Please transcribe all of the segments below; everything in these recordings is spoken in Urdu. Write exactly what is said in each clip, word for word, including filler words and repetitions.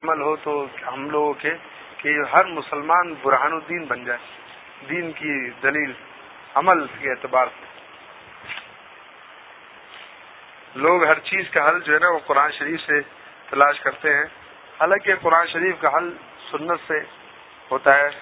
عمل ہو تو ہم لوگوں کے کہ ہر مسلمان برہان الدین بن جائے، دین کی دلیل عمل کے اعتبار سے. لوگ ہر چیز کا حل جو ہے نا وہ قرآن شریف سے تلاش کرتے ہیں، حالانکہ قرآن شریف کا حل سنت سے ہوتا ہے.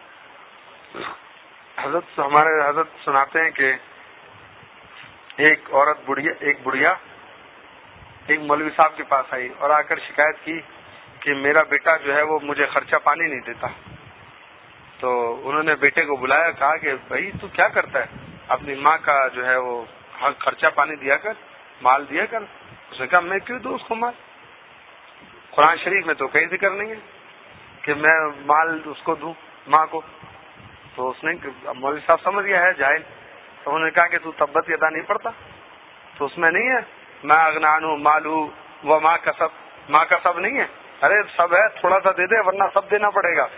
حضرت ہمارے حضرت سناتے ہیں کہ ایک عورت بڑھیا ایک بڑھیا ایک مولوی صاحب کے پاس آئی اور آ کر شکایت کی کہ میرا بیٹا جو ہے وہ مجھے خرچہ پانی نہیں دیتا. تو انہوں نے بیٹے کو بلایا، کہا کہ بھائی تو کیا کرتا ہے، اپنی ماں کا جو ہے وہ خرچہ پانی دیا کر، مال دیا کر. اس نے کہا میں کیوں دوں اس کو مال، قرآن شریف میں تو کہیں ذکر نہیں ہے کہ میں مال اس کو دوں ماں کو. تو اس نے مولوی صاحب سمجھ گیا ہے جاہل. تو انہوں نے کہا کہ تو تبت یدا نہیں پڑھتا، تو اس میں نہیں ہے ماں اغنان مال ہوں وہ ماں کا سب، ماں کا سب نہیں ہے. ارے سب ہے، تھوڑا سا دے دے ورنہ سب دینا پڑے گا.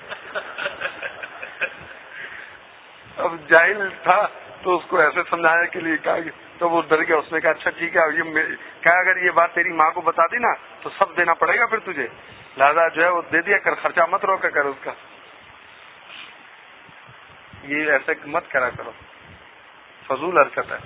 اب جاہل تھا تو اس کو ایسے سمجھانے کے لیے کہا، تو وہ ڈر گیا. اس نے کہا اچھا ٹھیک ہے، یہ کہا اگر یہ بات تیری ماں کو بتا دی نا تو سب دینا پڑے گا پھر تجھے، لہذا جو ہے وہ دے دیا کر، خرچہ مت روکا کر اس کا. یہ ایسے مت کرا کرو، فضول حرکت ہے.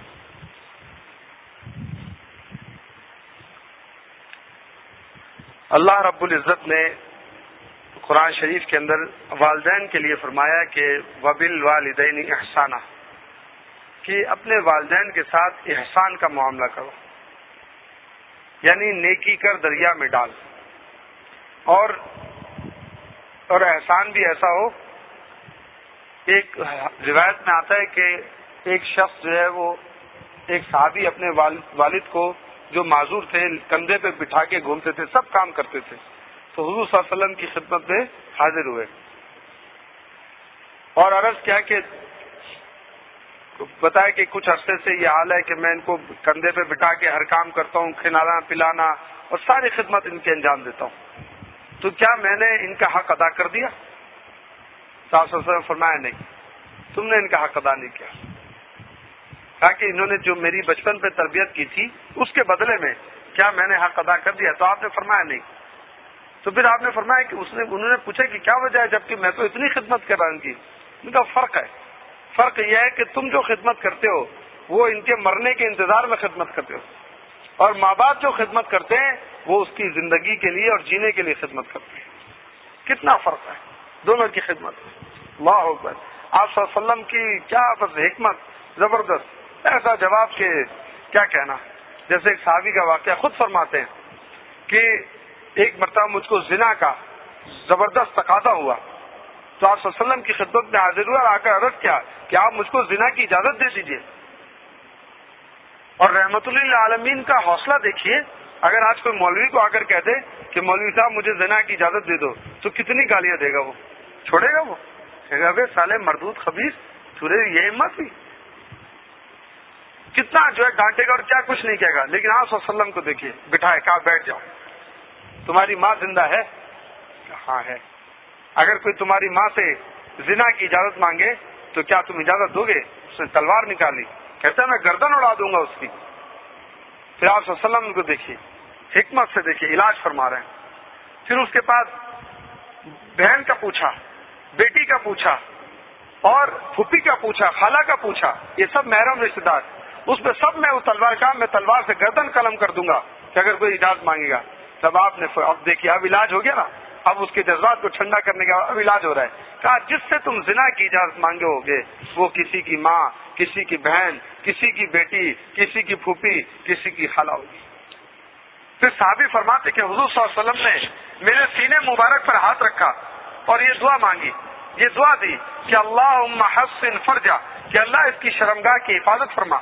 اللہ رب العزت نے قرآن شریف کے اندر والدین کے لیے فرمایا کہ وبالوالدین احسانہ، کہ اپنے والدین کے ساتھ احسان کا معاملہ کرو، یعنی نیکی کر دریا میں ڈال. اور اور احسان بھی ایسا ہو. ایک روایت میں آتا ہے کہ ایک شخص جو ہے وہ ایک صحابی اپنے والد کو جو معذور تھے کندھے پہ بٹھا کے گھومتے تھے، سب کام کرتے تھے. تو حضور صلی اللہ علیہ وسلم کی خدمت میں حاضر ہوئے اور عرض کیا کہ بتایا کہ کچھ عرصے سے یہ حال ہے کہ میں ان کو کندھے پہ بٹھا کے ہر کام کرتا ہوں، کھلانا پلانا اور ساری خدمت ان کے انجام دیتا ہوں، تو کیا میں نے ان کا حق ادا کر دیا؟ صلی اللہ علیہ وسلم فرمایا نہیں، تم نے ان کا حق ادا نہیں کیا. کہا کہ انہوں نے جو میری بچپن پہ تربیت کی تھی اس کے بدلے میں کیا میں نے حق ادا کر دیا؟ تو آپ نے فرمایا نہیں. تو پھر آپ نے فرمایا کہ اس نے انہوں نے پوچھا کہ کیا وجہ ہے جبکہ میں تو اتنی خدمت کر رہا ہوں ان کی. ان کا فرق ہے، فرق یہ ہے کہ تم جو خدمت کرتے ہو وہ ان کے مرنے کے انتظار میں خدمت کرتے ہو، اور ماں باپ جو خدمت کرتے ہیں وہ اس کی زندگی کے لیے اور جینے کے لیے خدمت کرتے ہیں. کتنا فرق ہے دونوں کی خدمت. اللہ اکبر. آپ صلی اللہ علیہ وسلم کی کیا بس حکمت زبردست، ایسا جواب کہ کیا کہنا. جیسے ایک صحابی کا واقعہ خود فرماتے ہیں کہ ایک مرتبہ مجھ کو زنا کا زبردست تقاضا ہوا تو آپ صلی اللہ علیہ وسلم کی خدمت میں حاضر ہوا اور آ کر عرض کیا کہ آپ مجھ کو زنا کی اجازت دے دیجیے. اور رحمت للعالمین کا حوصلہ دیکھیے. اگر آج کوئی مولوی کو آ کر کہہ دے کہ مولوی صاحب مجھے زنا کی اجازت دے دو تو کتنی گالیاں دے گا، وہ چھوڑے گا؟ وہ کہے گا سالے مردود خبیث، تجھے یہ ہمت ہوئی؟ کتنا جو ہے ڈانٹے گا اور کیا کچھ نہیں کہے گا. لیکن آپ صلی اللہ علیہ وسلم کو دیکھیے، بٹھائے کہا بیٹھ جاؤ. تمہاری ماں زندہ ہے؟ ہاں ہے. اگر کوئی تمہاری ماں سے زنا کی اجازت مانگے تو کیا تم اجازت دو گے؟ اس نے تلوار نکالی، کہتا ہے میں گردن اڑا دوں گا اس کی. پھر آپ صلی اللہ علیہ وسلم کو دیکھیے، حکمت سے دیکھیے، علاج فرما رہے ہیں. پھر اس کے بعد بہن کا پوچھا، بیٹی کا پوچھا اور پھوپھی کا پوچھا، خالہ کا پوچھا، یہ سب محرم رشتے دار. اس میں سب میں وہ تلوار کا میں تلوار سے گردن قلم کر دوں گا کہ اگر کوئی اجازت مانگے گا. تب آپ نے اب دیکھیے، اب علاج ہو گیا نا، اب اس کے جذبات کو ٹھنڈا کرنے کا اب علاج ہو رہا ہے. کہا جس سے تم زنا کی اجازت مانگے ہوگے وہ کسی کی ماں، کسی کی بہن، کسی کی بیٹی، کسی کی پھوپھی، کسی کی خالہ ہوگی. پھر صحابی فرماتے کہ حضور صلی اللہ علیہ وسلم نے میرے سینے مبارک پر ہاتھ رکھا اور یہ دعا مانگی، یہ دعا دی کہ اللہم حسن فرجہ، کہ اللہ اس کی شرمگاہ کی حفاظت فرما،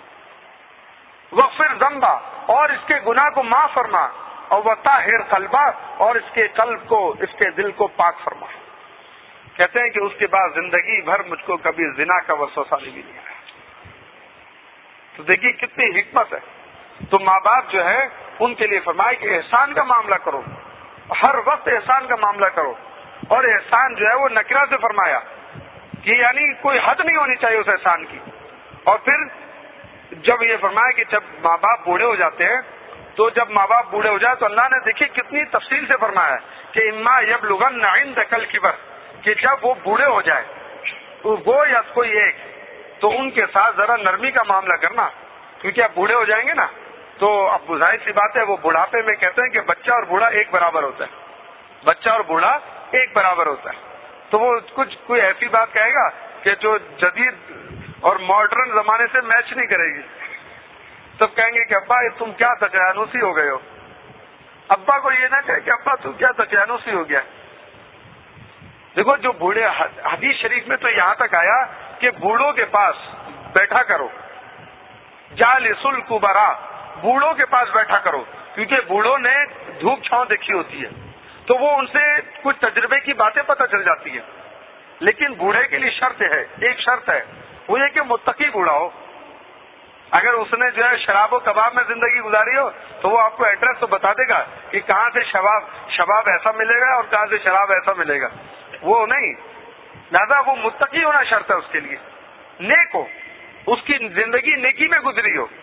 وغفر ذنبا، اور اس کے گناہ کو معاف فرما، اور وطہر قلبا، اور اس کے قلب کو، اس کے دل کو پاک فرما. کہتے ہیں کہ اس کے بعد زندگی بھر مجھ کو کبھی زنا کا وسوسہ نہیں آیا. تو دیکھیے کتنی حکمت ہے. تو ماں باپ جو ہے ان کے لیے فرمائے کہ احسان کا معاملہ کرو، ہر وقت احسان کا معاملہ کرو. اور احسان جو ہے وہ نکرہ سے فرمایا کہ یعنی کوئی حد نہیں ہونی چاہیے اس احسان کی. اور پھر جب یہ فرمایا کہ جب ماں باپ بوڑھے ہو جاتے ہیں تو جب ماں باپ بوڑھے ہو جائے تو اللہ نے دیکھیے کتنی تفصیل سے فرمایا ہے کہ اما یبلغن عندک الکبر، کہ جب وہ بوڑھے ہو جائے وہ یا کوئی ایک، تو ان کے ساتھ ذرا نرمی کا معاملہ کرنا، کیونکہ اب بوڑھے ہو جائیں گے نا تو اب ظاہر سی بات ہے وہ بڑھاپے میں کہتے ہیں کہ بچہ اور بوڑھا ایک برابر ہوتا ہے، بچہ اور بوڑھا ایک برابر ہوتا ہے، تو وہ کچھ کوئی ایسی بات کہے گا کہ جو جدید اور ماڈرن زمانے سے میچ نہیں کرے گی، سب کہیں گے کہ ابا تم کیا تقیانوسی ہو گئے ہو، ابا کو یہ نہ کہے کہ ابا تم کیا تقیانوسی ہو گیا۔ دیکھو جو بوڑھے، حدیث شریف میں تو یہاں تک آیا کہ بوڑھوں کے پاس بیٹھا کرو، جالس الکبرا، بوڑھوں کے پاس بیٹھا کرو، کیونکہ بوڑھوں نے دھوپ چھاؤں دیکھی ہوتی ہے تو وہ ان سے کچھ تجربے کی باتیں پتہ چل جاتی ہیں، لیکن بوڑھے کے لیے شرط ہے، ایک شرط ہے، وہ یہ کہ متقی بوڑھا ہو۔ اگر اس نے جو ہے شراب و کباب میں زندگی گزاری ہو تو وہ آپ کو ایڈریس تو بتا دے گا کہ کہاں سے شباب شباب ایسا ملے گا اور کہاں سے شراب ایسا ملے گا، وہ نہیں، لہذا وہ متقی ہونا شرط ہے اس کے لیے، نیک ہو، اس کی زندگی نیکی میں گزری ہو،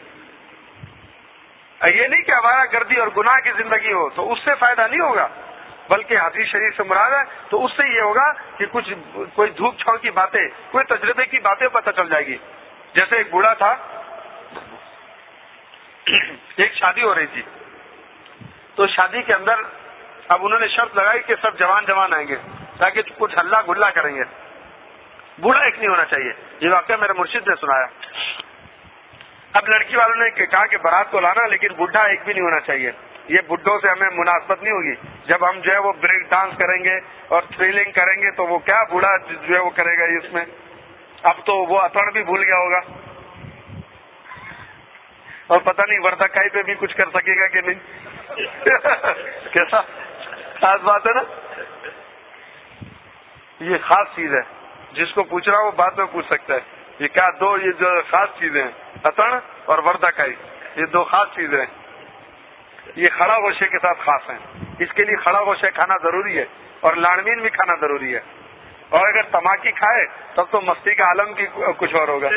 یہ نہیں کہ آوارہ گردی اور گناہ کی زندگی ہو تو اس سے فائدہ نہیں ہوگا، بلکہ حدیث شریف سے مراد ہے تو اس سے یہ ہوگا کہ کچھ کوئی دھوپ چھاؤں کی باتیں، کوئی تجربے کی باتیں پتہ چل جائے گی۔ جیسے ایک بوڑھا تھا، ایک شادی ہو رہی تھی تو شادی کے اندر اب انہوں نے شرط لگائی کہ سب جوان جوان آئیں گے تاکہ کچھ ہلہ گلا کریں گے، بوڑھا ایک نہیں ہونا چاہیے، یہ واقعہ میرے مرشد نے سنایا۔ اب لڑکی والوں نے کہا کہ بارات کو لانا لیکن بڈھا ایک بھی نہیں ہونا چاہیے، یہ بڈھوں سے ہمیں مناسبت نہیں ہوگی، جب ہم جو ہے وہ بریک ڈانس کریں گے اور تھرلنگ کریں گے تو وہ کیا بوڑھا جو ہے وہ کرے گا اس میں، اب تو وہ اتڑ بھی بھول گیا ہوگا اور پتہ نہیں وردکائی پہ بھی کچھ کر سکے گا کہ نہیں کیسا خاص بات ہے نا، یہ خاص چیز ہے، جس کو پوچھ رہا ہوں وہ بعد میں پوچھ سکتا ہے، یہ کیا دو یہ جو خاص چیزیں ہیں، اتڑ اور وردکائی، یہ دو خاص چیزیں ہیں، یہ کھڑا گوشے کے ساتھ خاص ہیں، اس کے لیے کھڑا گوشے کھانا ضروری ہے اور لانمین بھی کھانا ضروری ہے، اور اگر تماکی کھائے تب تو مستی کا عالم کی کچھ اور ہوگا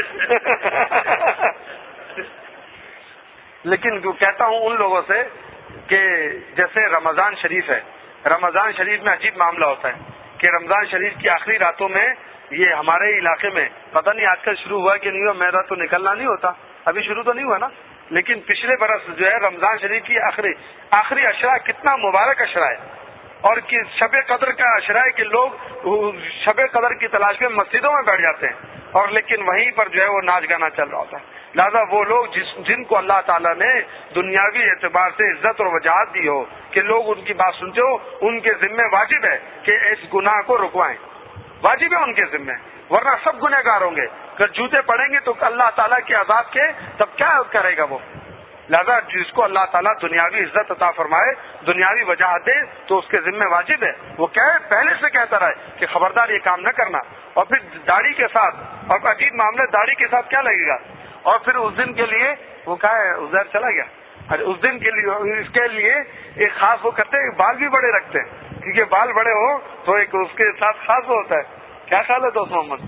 لیکن کہتا ہوں ان لوگوں سے کہ جیسے رمضان شریف ہے، رمضان شریف میں عجیب معاملہ ہوتا ہے کہ رمضان شریف کی آخری راتوں میں یہ ہمارے علاقے میں پتہ نہیں آج کل شروع ہوا کہ نہیں ہوا، میرا تو نکلنا نہیں ہوتا، ابھی شروع تو نہیں ہوا نا، لیکن پچھلے برس جو ہے رمضان شریف کی آخری آخری اشرا کتنا مبارک اشرا ہے، اور شب قدر کا اشرا ہے کہ لوگ شب قدر کی تلاش میں مسجدوں میں بیٹھ جاتے ہیں، اور لیکن وہیں پر جو ہے وہ ناچ گانا چل رہا ہوتا ہے۔ لہذا وہ لوگ جس جن کو اللہ تعالیٰ نے دنیاوی اعتبار سے عزت اور وجاہت دی ہو کہ لوگ ان کی بات سنتے ہو، ان کے ذمہ واجب ہے کہ اس گناہ کو رکوائیں، واجب ہے ان کے ذمہ، ورنہ سب گنہگار ہوں گے، اگر جوتے پڑیں گے تو اللہ تعالیٰ کے عذاب کے تب کیا کرے گا وہ۔ لہذا جس کو اللہ تعالیٰ دنیاوی عزت عطا فرمائے، دنیاوی وجاہت دے تو اس کے ذمہ واجب ہے وہ کہے، پہلے سے کہتا رہے کہ خبردار یہ کام نہ کرنا، اور پھر داڑھی کے ساتھ، اور عجیب معاملہ داڑھی کے ساتھ کیا لگے گا، اور پھر اس دن کے لیے وہ کہا ہے ادھر چلا گیا، اور اس دن کے لیے اس کے لیے ایک خاص وہ کرتے ہیں، بال بھی بڑے رکھتے ہیں کیونکہ بال بڑے ہو تو ایک اس کے ساتھ خاص ہوتا ہے۔ کیا خیال ہے دوست محمد؟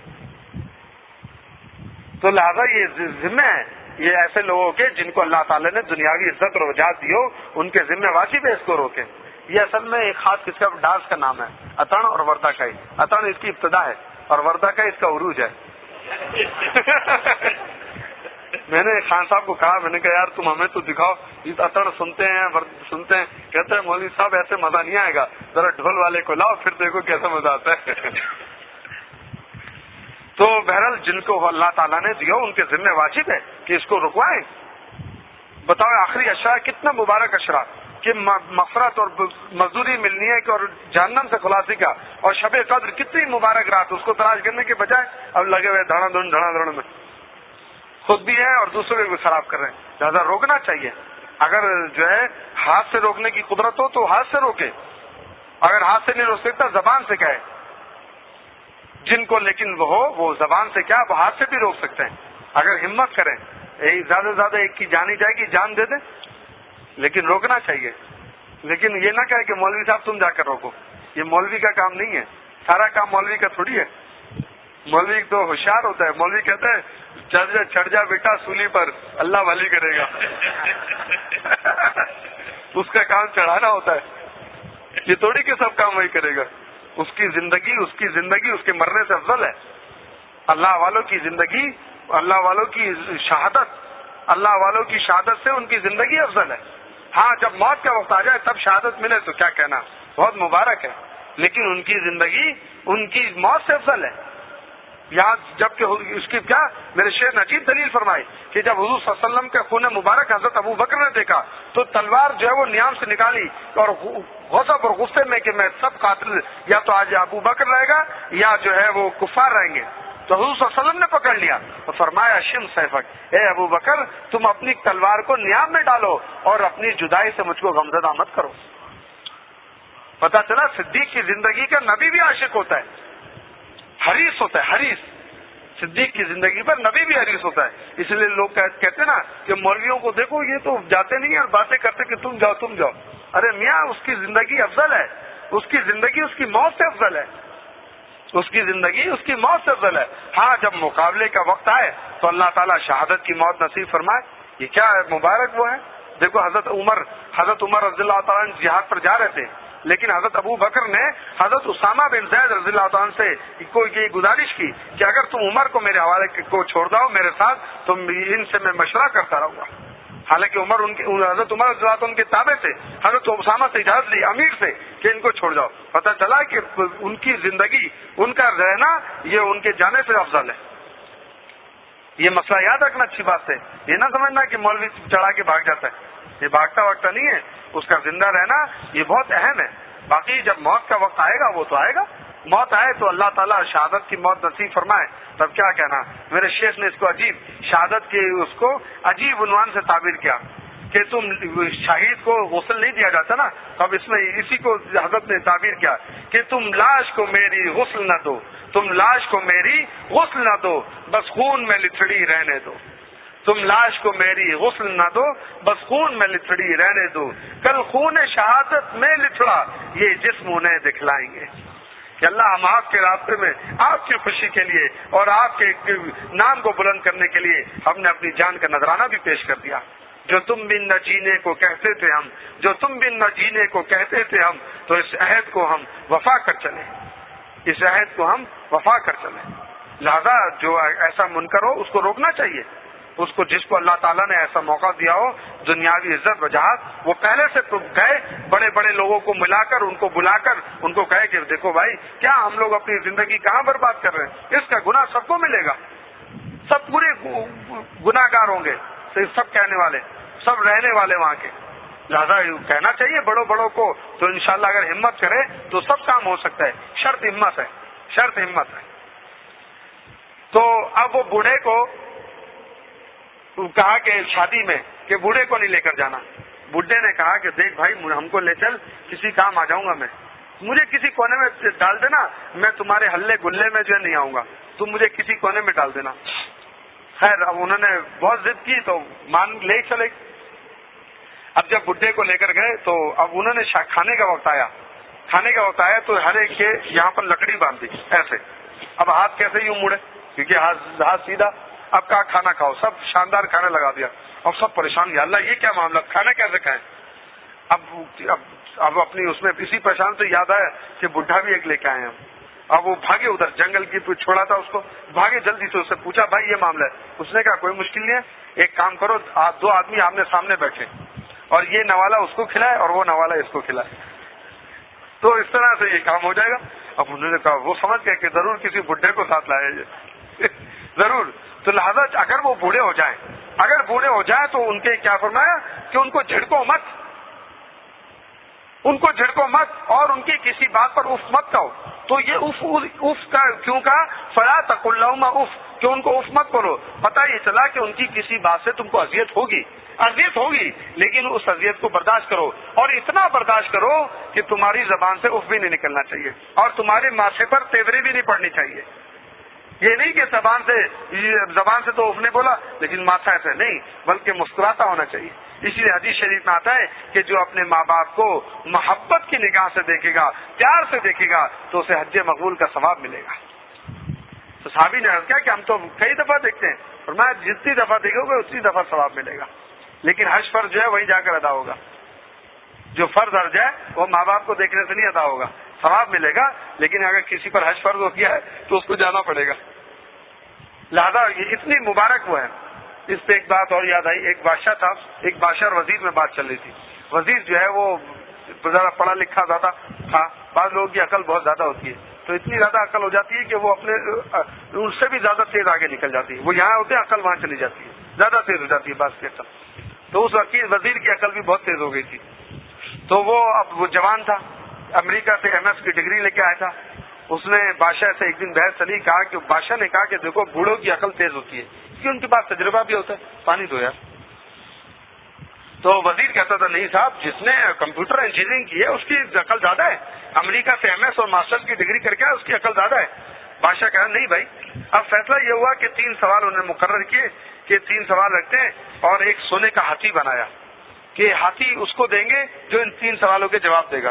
تو لہذا یہ ذمہ ہے یہ ایسے لوگوں کے جن کو اللہ تعالیٰ نے دنیاوی عزت اور وجاہت دی ہو، ان کے ذمہ واجب ہے اس کو روکیں۔ یہ اصل میں ایک خاص قسم کا ڈانس کا نام ہے، اتڑ اور وردکائی۔ اتڑ اس کی ابتدا ہے اور وردکائی اس کا عروج ہے میں نے خان صاحب کو کہا، میں نے کہا یار تم ہمیں تو دکھاؤ، یہ اتڑ سنتے ہیں ورد سنتے ہیں، کہتے ہیں مولوی صاحب ایسے مزہ نہیں آئے گا، ذرا ڈھول والے کو لاؤ پھر دیکھو کیسا مزہ آتا ہے تو بہرحال جن کو اللہ تعالیٰ نے دیا ان کے ذمہ واجب ہے کہ اس کو رکوائیں۔ بتاؤ آخری اشرا کتنا مبارک اشرا کہ مغفرت اور مزدوری ملنی ہے کہ اور جہنم سے خلاصی کا، اور شب قدر کتنی مبارک رات، اس کو تلاش کرنے کے بجائے اب لگے ہوئے دھڑا دھڑ دھڑا دھڑ میں، خود بھی ہیں اور دوسروں کو بھی خراب کر رہے ہیں۔ لہٰذا روکنا چاہیے، اگر جو ہے ہاتھ سے روکنے کی قدرت ہو تو ہاتھ سے روکے، اگر ہاتھ سے نہیں روک سکتا زبان سے کہے، جن کو لیکن وہ ہو وہ زبان سے کیا وہ ہاتھ سے بھی روک سکتے ہیں، اگر ہمت کریں، زیادہ سے زیادہ ایک کی جانی جائے گی جان دے دیں، لیکن روکنا چاہیے۔ لیکن یہ نہ کہے کہ مولوی صاحب تم جا کر روکو، یہ مولوی کا کام نہیں ہے، سارا کام مولوی کا تھوڑی ہے، مولوی تو ہوشیار ہوتا ہے، مولوی کہتا ہے چڑھ جا چڑھ جا بیٹا سولی پر، اللہ بھلی کرے گا اس کا کام چڑھانا ہوتا ہے، یہ تھوڑی کہ سب کام وہی کرے گا. اس کی زندگی اس کی زندگی اس کے مرنے سے افضل ہے. اللہ والوں کی زندگی، اللہ والوں کی شہادت، اللہ والوں کی شہادت سے ان کی زندگی افضل ہے. ہاں جب موت کا وقت آ جائے تب شہادت ملے تو کیا کہنا، بہت مبارک ہے، لیکن ان کی زندگی ان کی موت سے افضل ہے. یہاں جب کہ اس کی کیا میرے شیخ نے عجیب دلیل فرمائی کہ جب حضور صلی اللہ علیہ وسلم کے خون مبارک حضرت ابو بکر نے دیکھا تو تلوار جو ہے وہ نیام سے نکالی اور غضب اور غصے میں کہ میں سب قاتل یا تو آج ابو بکر رہے گا یا جو ہے وہ کفار رہیں گے. تو حضور صلی اللہ علیہ وسلم نے پکڑ لیا اور فرمایا شم سیفک، اے ابو بکر تم اپنی تلوار کو نیام میں ڈالو اور اپنی جدائی سے مجھ کو غمزدہ مت کرو. پتا چلا صدیق کی زندگی کا نبی بھی عاشق ہوتا ہے، حریص ہوتا ہے، حریص. صدیق کی زندگی پر نبی بھی حریص ہوتا ہے. اس لیے لوگ کہتے ہیں نا کہ مولویوں کو دیکھو یہ تو جاتے نہیں اور باتیں کرتے کہ تم جاؤ تم جاؤ. ارے میاں اس کی زندگی افضل ہے، اس کی زندگی اس کی موت سے افضل ہے، اس کی زندگی اس کی موت سے افضل ہے. ہاں جب مقابلے کا وقت آئے تو اللہ تعالیٰ شہادت کی موت نصیب فرمائے. یہ کیا ہے، مبارک وہ ہے. دیکھو حضرت عمر حضرت عمر رضی اللہ تعالیٰ عنہ جہاد پر جا رہے تھے، لیکن حضرت ابو بکر نے حضرت اسامہ بن زید رضی اللہ تعالیٰ عنہ سے کوئی یہ گزارش کی کہ اگر تم عمر کو میرے حوالے کو چھوڑ دو میرے ساتھ تو ان سے میں مشورہ کرتا رہوں گا. حالانکہ عمر ان کے حضرت عمر رضی اللہ عنہ ان کے تابع سے حضرت اسامہ سے اجازت لی امیر سے کہ ان کو چھوڑ جاؤ. پتہ چلا کہ ان کی زندگی ان کا رہنا یہ ان کے جانے سے افضل ہے. یہ مسئلہ یاد رکھنا اچھی بات ہے. یہ نہ سمجھنا کہ مولوی چڑھا کے بھاگ جاتا ہے، یہ بھاگتا وقتا نہیں ہے، اس کا زندہ رہنا یہ بہت اہم ہے. باقی جب موت کا وقت آئے گا وہ تو آئے گا. موت آئے تو اللہ تعالیٰ شہادت کی موت نصیب فرمائے تب کیا کہنا. میرے شیخ نے اس کو عجیب شہادت کے اس کو عجیب عنوان سے تعبیر کیا کہ تم شہید کو غسل نہیں دیا جاتا نا، اب اس میں اسی کو حضرت نے تعبیر کیا کہ تم لاش کو میری غسل نہ دو، تم لاش کو میری غسل نہ دو بس خون میں لتڑی رہنے دو. تم لاش کو میری غسل نہ دو بس خون میں لتڑی رہنے دو، کل خون شہادت میں لتڑا یہ جسم انہیں دکھلائیں گے. کہ اللہ ہم آپ کے راستے میں آپ کی خوشی کے لیے اور آپ کے نام کو بلند کرنے کے لیے ہم نے اپنی جان کا نذرانہ بھی پیش کر دیا. جو تم بن نہ جینے کو کہتے تھے ہم، جو تم بن نہ جینے کو کہتے تھے ہم، تو اس عہد کو ہم وفا کر چلے، اس عہد کو ہم وفا کر چلے. لہذا جو ایسا منکر ہو اس کو روکنا چاہیے. اس کو جس کو اللہ تعالیٰ نے ایسا موقع دیا ہو دنیاوی عزت وجاہت، وہ پہلے سے گئے بڑے بڑے لوگوں کو ملا کر ان کو بلا کر ان کو کہے کہ دیکھو بھائی کیا ہم لوگ اپنی زندگی کہاں برباد کر رہے ہیں، اس کا گناہ سب کو ملے گا، سب پورے گناہ گار ہوں گے، سب کہنے والے سب رہنے والے وہاں کے. لہذا کہنا چاہیے بڑوں بڑوں کو، تو انشاءاللہ اگر ہمت کرے تو سب کام ہو سکتا ہے. شرط ہمت ہے، شرط ہمت ہے. تو اب وہ بوڑھے کو کہا کہ شادی میں کہ بوڑھے کو نہیں لے کر جانا. بڈھے نے کہا کہ دیکھ بھائی ہم کو لے چل، کسی کام آ جاؤں گا میں، مجھے کسی کونے میں ڈال دینا، میں تمہارے ہلے گلے میں جو ہے نہیں آؤں گا، تم مجھے کسی کونے میں ڈال دینا. خیر اب انہوں نے بہت ضد کی تو مان لے چلے. اب جب بڈھے کو لے کر گئے تو اب انہوں نے کھانے کا وقت آیا کھانے کا وقت آیا تو ہر ایک کے یہاں پر لکڑی باندھ دی ایسے. اب ہاتھ کیسے یوں مڑے کیونکہ ہاتھ ہاتھ سیدھا. اب کہا کھانا کھاؤ، سب شاندار کھانا لگا دیا. اب سب پریشان، یا اللہ یہ کیا معاملہ، کھانا کیسے کھائیں. اب اب اب اپنی اس میں اسی پریشان سے یاد آیا کہ بڈھا بھی ایک لے کے آئے ہیں. اب وہ بھاگے ادھر جنگل کی چھوڑا تھا اس کو، بھاگے جلدی سے، اس سے پوچھا بھائی یہ معاملہ ہے. اس نے کہا کوئی مشکل نہیں ہے، ایک کام کرو آپ دو آدمی آمنے سامنے بیٹھے اور یہ نوالا اس کو کھلائے اور وہ نوالا اس کو کھلائے، تو اس طرح سے یہ کام ہو جائے گا. اب انہوں نے کہا وہ سمجھ گئے کہ ضرور کسی بڈھے کو ساتھ لائے ضرور. تو لہذا اگر وہ بوڑھے ہو جائیں اگر بوڑھے ہو جائیں تو ان کے کیا فرمایا کہ ان کو جھڑکو مت، ان کو جھڑکو مت اور ان کی کسی بات پر اف مت کہو. تو یہ اف اف کا کیوں کہا، فلا تقل لهما اف، کہ ان کو اف مت بولو. پتہ یہ چلا کہ ان کی کسی بات سے تم کو اذیت ہوگی اذیت ہوگی لیکن اس اذیت کو برداشت کرو، اور اتنا برداشت کرو کہ تمہاری زبان سے اف بھی نہیں نکلنا چاہیے اور تمہارے ماتھے پر تیوری بھی نہیں پڑنی چاہیے. یہ نہیں کہ زبان سے زبان سے تو اف نے بولا لیکن ماتھا ایسے نہیں، بلکہ مسکراتا ہونا چاہیے. اسی لیے حدیث شریف میں آتا ہے کہ جو اپنے ماں باپ کو محبت کی نگاہ سے دیکھے گا، پیار سے دیکھے گا، تو اسے حج مقبول کا ثواب ملے گا. تو صحابی نے عرض کیا کہ ہم تو کئی دفعہ دیکھتے ہیں، فرمایا جتنی دفعہ دیکھو گے اتنی دفعہ ثواب ملے گا، لیکن حج فرض جو ہے وہیں جا کر ادا ہوگا. جو فرض حج ہے وہ ماں باپ کو دیکھنے سے نہیں ادا ہوگا، ثواب ملے گا، لیکن اگر کسی پر حج فرض ہو گیا ہے تو اس کو جانا پڑے گا. لہذا یہ اتنی مبارک وہ ہے. اس پہ ایک بات اور یاد آئی. ایک بادشاہ تھا، ایک بادشاہ اور وزیر میں بات چل رہی تھی. وزیر جو ہے وہ ذرا پڑھا لکھا زیادہ تھا. بعض لوگوں کی عقل بہت زیادہ ہوتی ہے، تو اتنی زیادہ عقل ہو جاتی ہے کہ وہ اپنے ان سے بھی زیادہ تیز آگے نکل جاتی ہے. وہ یہاں ہوتے ہیں، عقل وہاں چلی جاتی ہے، زیادہ تیز ہو جاتی ہے بعض کی عقل. تو اس وزیر کی عقل بھی بہت تیز ہو گئی تھی. تو وہ اب وہ جوان تھا، امریکہ سے ایم ایس کی ڈگری لے کے آیا تھا. اس نے بادشاہ سے ایک دن بحث چلی، کہا کہ بادشاہ نے کہا کہ دیکھو بوڑھوں کی عقل تیز ہوتی ہے کیونکہ ان کے پاس تجربہ بھی ہوتا ہے. پانی دو یار. تو وزیر کہتا تھا نہیں صاحب، جس نے کمپیوٹر انجینئرنگ کی ہے اس کی عقل زیادہ ہے، امریکہ سے ایم ایس اور ماسٹر کی ڈگری کر کے اس کی عقل زیادہ ہے. بادشاہ کہا نہیں بھائی. اب فیصلہ یہ ہوا کہ تین سوال انہوں نے مقرر کیے کہ تین سوال رکھتے ہیں، اور ایک سونے کا ہاتھی بنایا کہ ہاتھی اس کو دیں گے جو ان تین سوالوں کے جواب دے گا.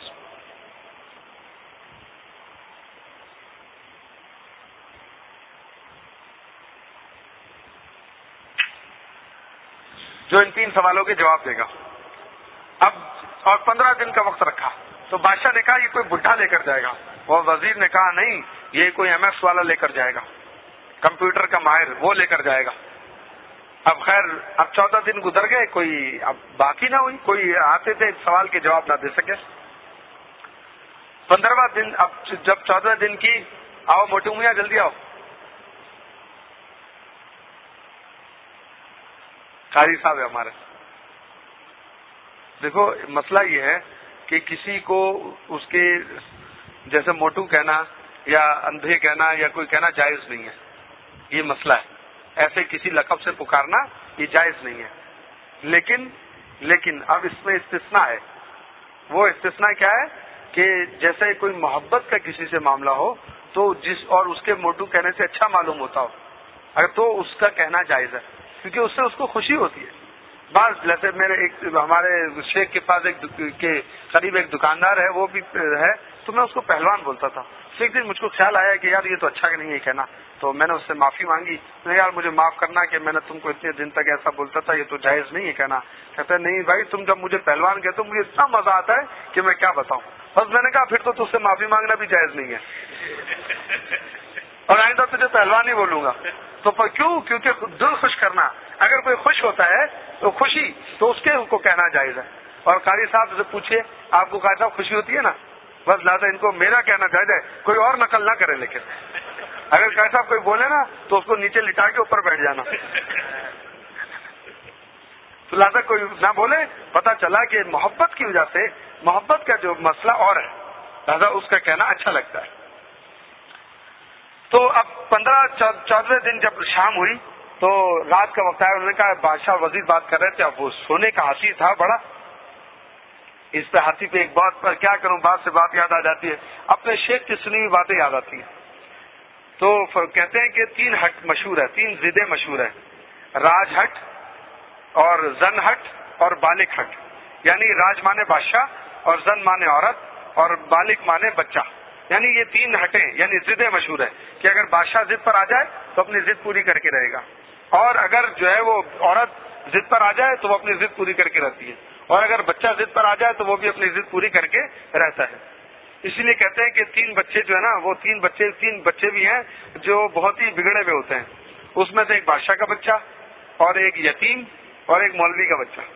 جو ان تین سوالوں کے جواب دے گا. اب اور پندرہ دن کا وقت رکھا. تو بادشاہ نے کہا یہ کوئی بڈھا لے کر جائے گا، اور وزیر نے کہا نہیں یہ کوئی ایم ایس والا لے کر جائے گا، کمپیوٹر کا ماہر وہ لے کر جائے گا. اب خیر اب چودہ دن گزر گئے، کوئی اب باقی نہ ہوئی، کوئی آتے تھے سوال کے جواب نہ دے سکے. پندرہواں دن، اب جب چودہ دن کی، آؤ موٹو میاں جلدی آؤ. قاری صاحب ہے ہمارے. دیکھو مسئلہ یہ ہے کہ کسی کو اس کے جیسے موٹو کہنا یا اندھے کہنا یا کوئی کہنا جائز نہیں ہے. یہ مسئلہ ہے، ایسے کسی لقب سے پکارنا یہ جائز نہیں ہے. لیکن لیکن اب اس میں استثناء ہے. وہ استثناء کیا ہے کہ جیسے کوئی محبت کا کسی سے معاملہ ہو تو جس اور اس کے موٹو کہنے سے اچھا معلوم ہوتا ہو اگر تو اس کا کہنا جائز ہے، کیونکہ اس سے اس کو خوشی ہوتی ہے. بعض جیسے میرے ایک ہمارے شیخ کے پاس ایک کے قریب ایک دکاندار ہے، وہ بھی ہے، تو میں اس کو پہلوان بولتا تھا. ایک دن مجھ کو خیال آیا کہ یار یہ تو اچھا نہیں ہے کہنا، تو میں نے اس سے معافی مانگی. میں یار مجھے معاف کرنا کہ میں نے تم کو اتنے دن تک ایسا بولتا تھا، یہ تو جائز نہیں ہے کہنا. کہتا ہے نہیں بھائی، تم جب مجھے پہلوان کہتے ہو مجھے اتنا مزہ آتا ہے کہ میں کیا بتاؤں. بس میں نے کہا پھر تو تجھ سے معافی مانگنا بھی جائز نہیں ہے، اور آئندہ تجھے پہلوان ہی بولوں گا. تو پر کیوں؟ کیونکہ دل خوش کرنا، اگر کوئی خوش ہوتا ہے تو خوشی تو اس کے کو کہنا جائز ہے. اور قاری صاحب سے پوچھیے، آپ کو قاری صاحب خوشی ہوتی ہے نا، بس لہٰذا ان کو میرا کہنا جائز ہے، کوئی اور نقل نہ کرے. لیکن اگر قاری صاحب کوئی بولے نا تو اس کو نیچے لٹا کے اوپر بیٹھ جانا. تو لہٰذا کوئی نہ بولے. پتا چلا کہ محبت کی وجہ سے، محبت کا جو مسئلہ اور ہے، لہٰذا اس کا کہنا اچھا لگتا ہے. تو اب پندرہ چودہ دن جب شام ہوئی تو رات کا وقت آیا. انہوں نے کہا بادشاہ وزیر بات کر رہے تھے، اب وہ سونے کا ہاتھی تھا بڑا. اس پہ ہاتھی پہ ایک بات پر کیا کروں، بات سے بات یاد آ جاتی ہے، اپنے شیخ کی سنی ہوئی باتیں یاد آتی ہیں. تو کہتے ہیں کہ تین ہٹ مشہور ہے، تین ضدیں مشہور ہیں، راج ہٹ اور زن ہٹ اور بالک ہٹ. یعنی راج مانے بادشاہ اور زن مانے عورت اور بالک مانے بچہ. یعنی یہ تین ہٹیں یعنی ضدیں مشہور ہے کہ اگر بادشاہ ضد پر آ جائے تو اپنی ضد پوری کر کے رہے گا، اور اگر جو ہے وہ عورت ضد پر آ جائے تو وہ اپنی ضد پوری کر کے رہتی ہے، اور اگر بچہ ضد پر آ جائے تو وہ بھی اپنی ضد پوری کر کے رہتا ہے. اسی لیے کہتے ہیں کہ تین بچے جو ہے نا، وہ تین بچے تین بچے بھی ہیں جو بہت ہی بگڑے ہوئے ہوتے ہیں. اس میں سے ایک بادشاہ کا بچہ اور ایک یتیم اور ایک مولوی کا بچہ.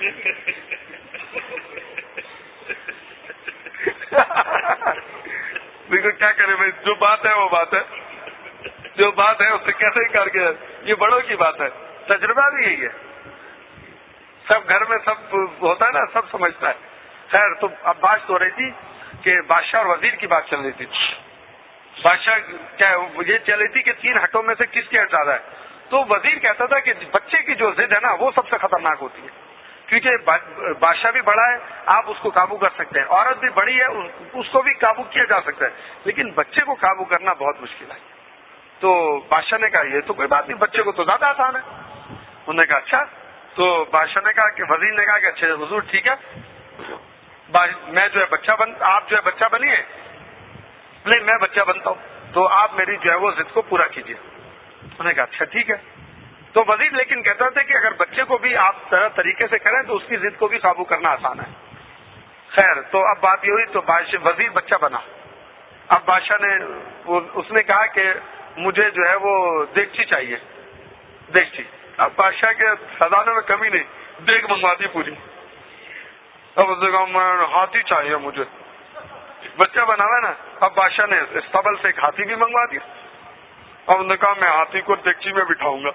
دیکھو کیا کرے بھائی، جو بات ہے وہ بات ہے، جو بات ہے اس سے کیسے کر کے، یہ بڑوں کی بات ہے. تجربہ بھی یہی ہے، سب گھر میں سب ہوتا ہے نا، سب سمجھتا ہے. خیر تو اب بات ہو رہی تھی کہ بادشاہ اور وزیر کی بات چل رہی تھی. بادشاہ کیا یہ چل رہی تھی کہ تین ہٹوں میں سے کس کی ہٹ زیادہ ہے. تو وزیر کہتا تھا کہ بچے کی جو ضد ہے نا وہ سب سے خطرناک ہوتی ہے، کیونکہ بادشاہ بھی بڑا ہے، آپ اس کو قابو کر سکتے ہیں، عورت بھی بڑی ہے، اس کو بھی قابو کیا جا سکتا ہے، لیکن بچے کو قابو کرنا بہت مشکل ہے. تو بادشاہ نے کہا یہ تو کوئی بات نہیں، بچے کو تو زیادہ آسان ہے. انہوں نے کہا اچھا. تو بادشاہ نے کہا کہ وزیر نے کہا کہ اچھا حضور ٹھیک ہے، میں جو ہے بچہ بن آپ جو ہے بچہ بنیے. نہیں میں بچہ بنتا ہوں. تو آپ میری جو ہے وہ ضد کو پورا کیجیے. انہوں نے کہا اچھا ٹھیک ہے. تو وزیر لیکن کہتا تھا کہ اگر بچے کو بھی آپ طرح طریقے سے کریں تو اس کی ضد کو بھی قابو کرنا آسان ہے. خیر تو اب بات یہ ہوئی تو وزیر بچہ بنا. اب بادشاہ نے اس نے کہا کہ مجھے جو ہے وہ دیگچی چاہیے, دیگچی. اب بادشاہ کے خزانے میں کمی نہیں, دیگ منگوا دی پوری. اب اس نے کہا میں ہاتھی چاہیے مجھے, بچہ بنا ہوا ہے نا. اب بادشاہ نے استبل سے ایک ہاتھی بھی منگوا دیا. اب انہوں نے کہا میں ہاتھی کو دیگچی میں بٹھاؤں گا.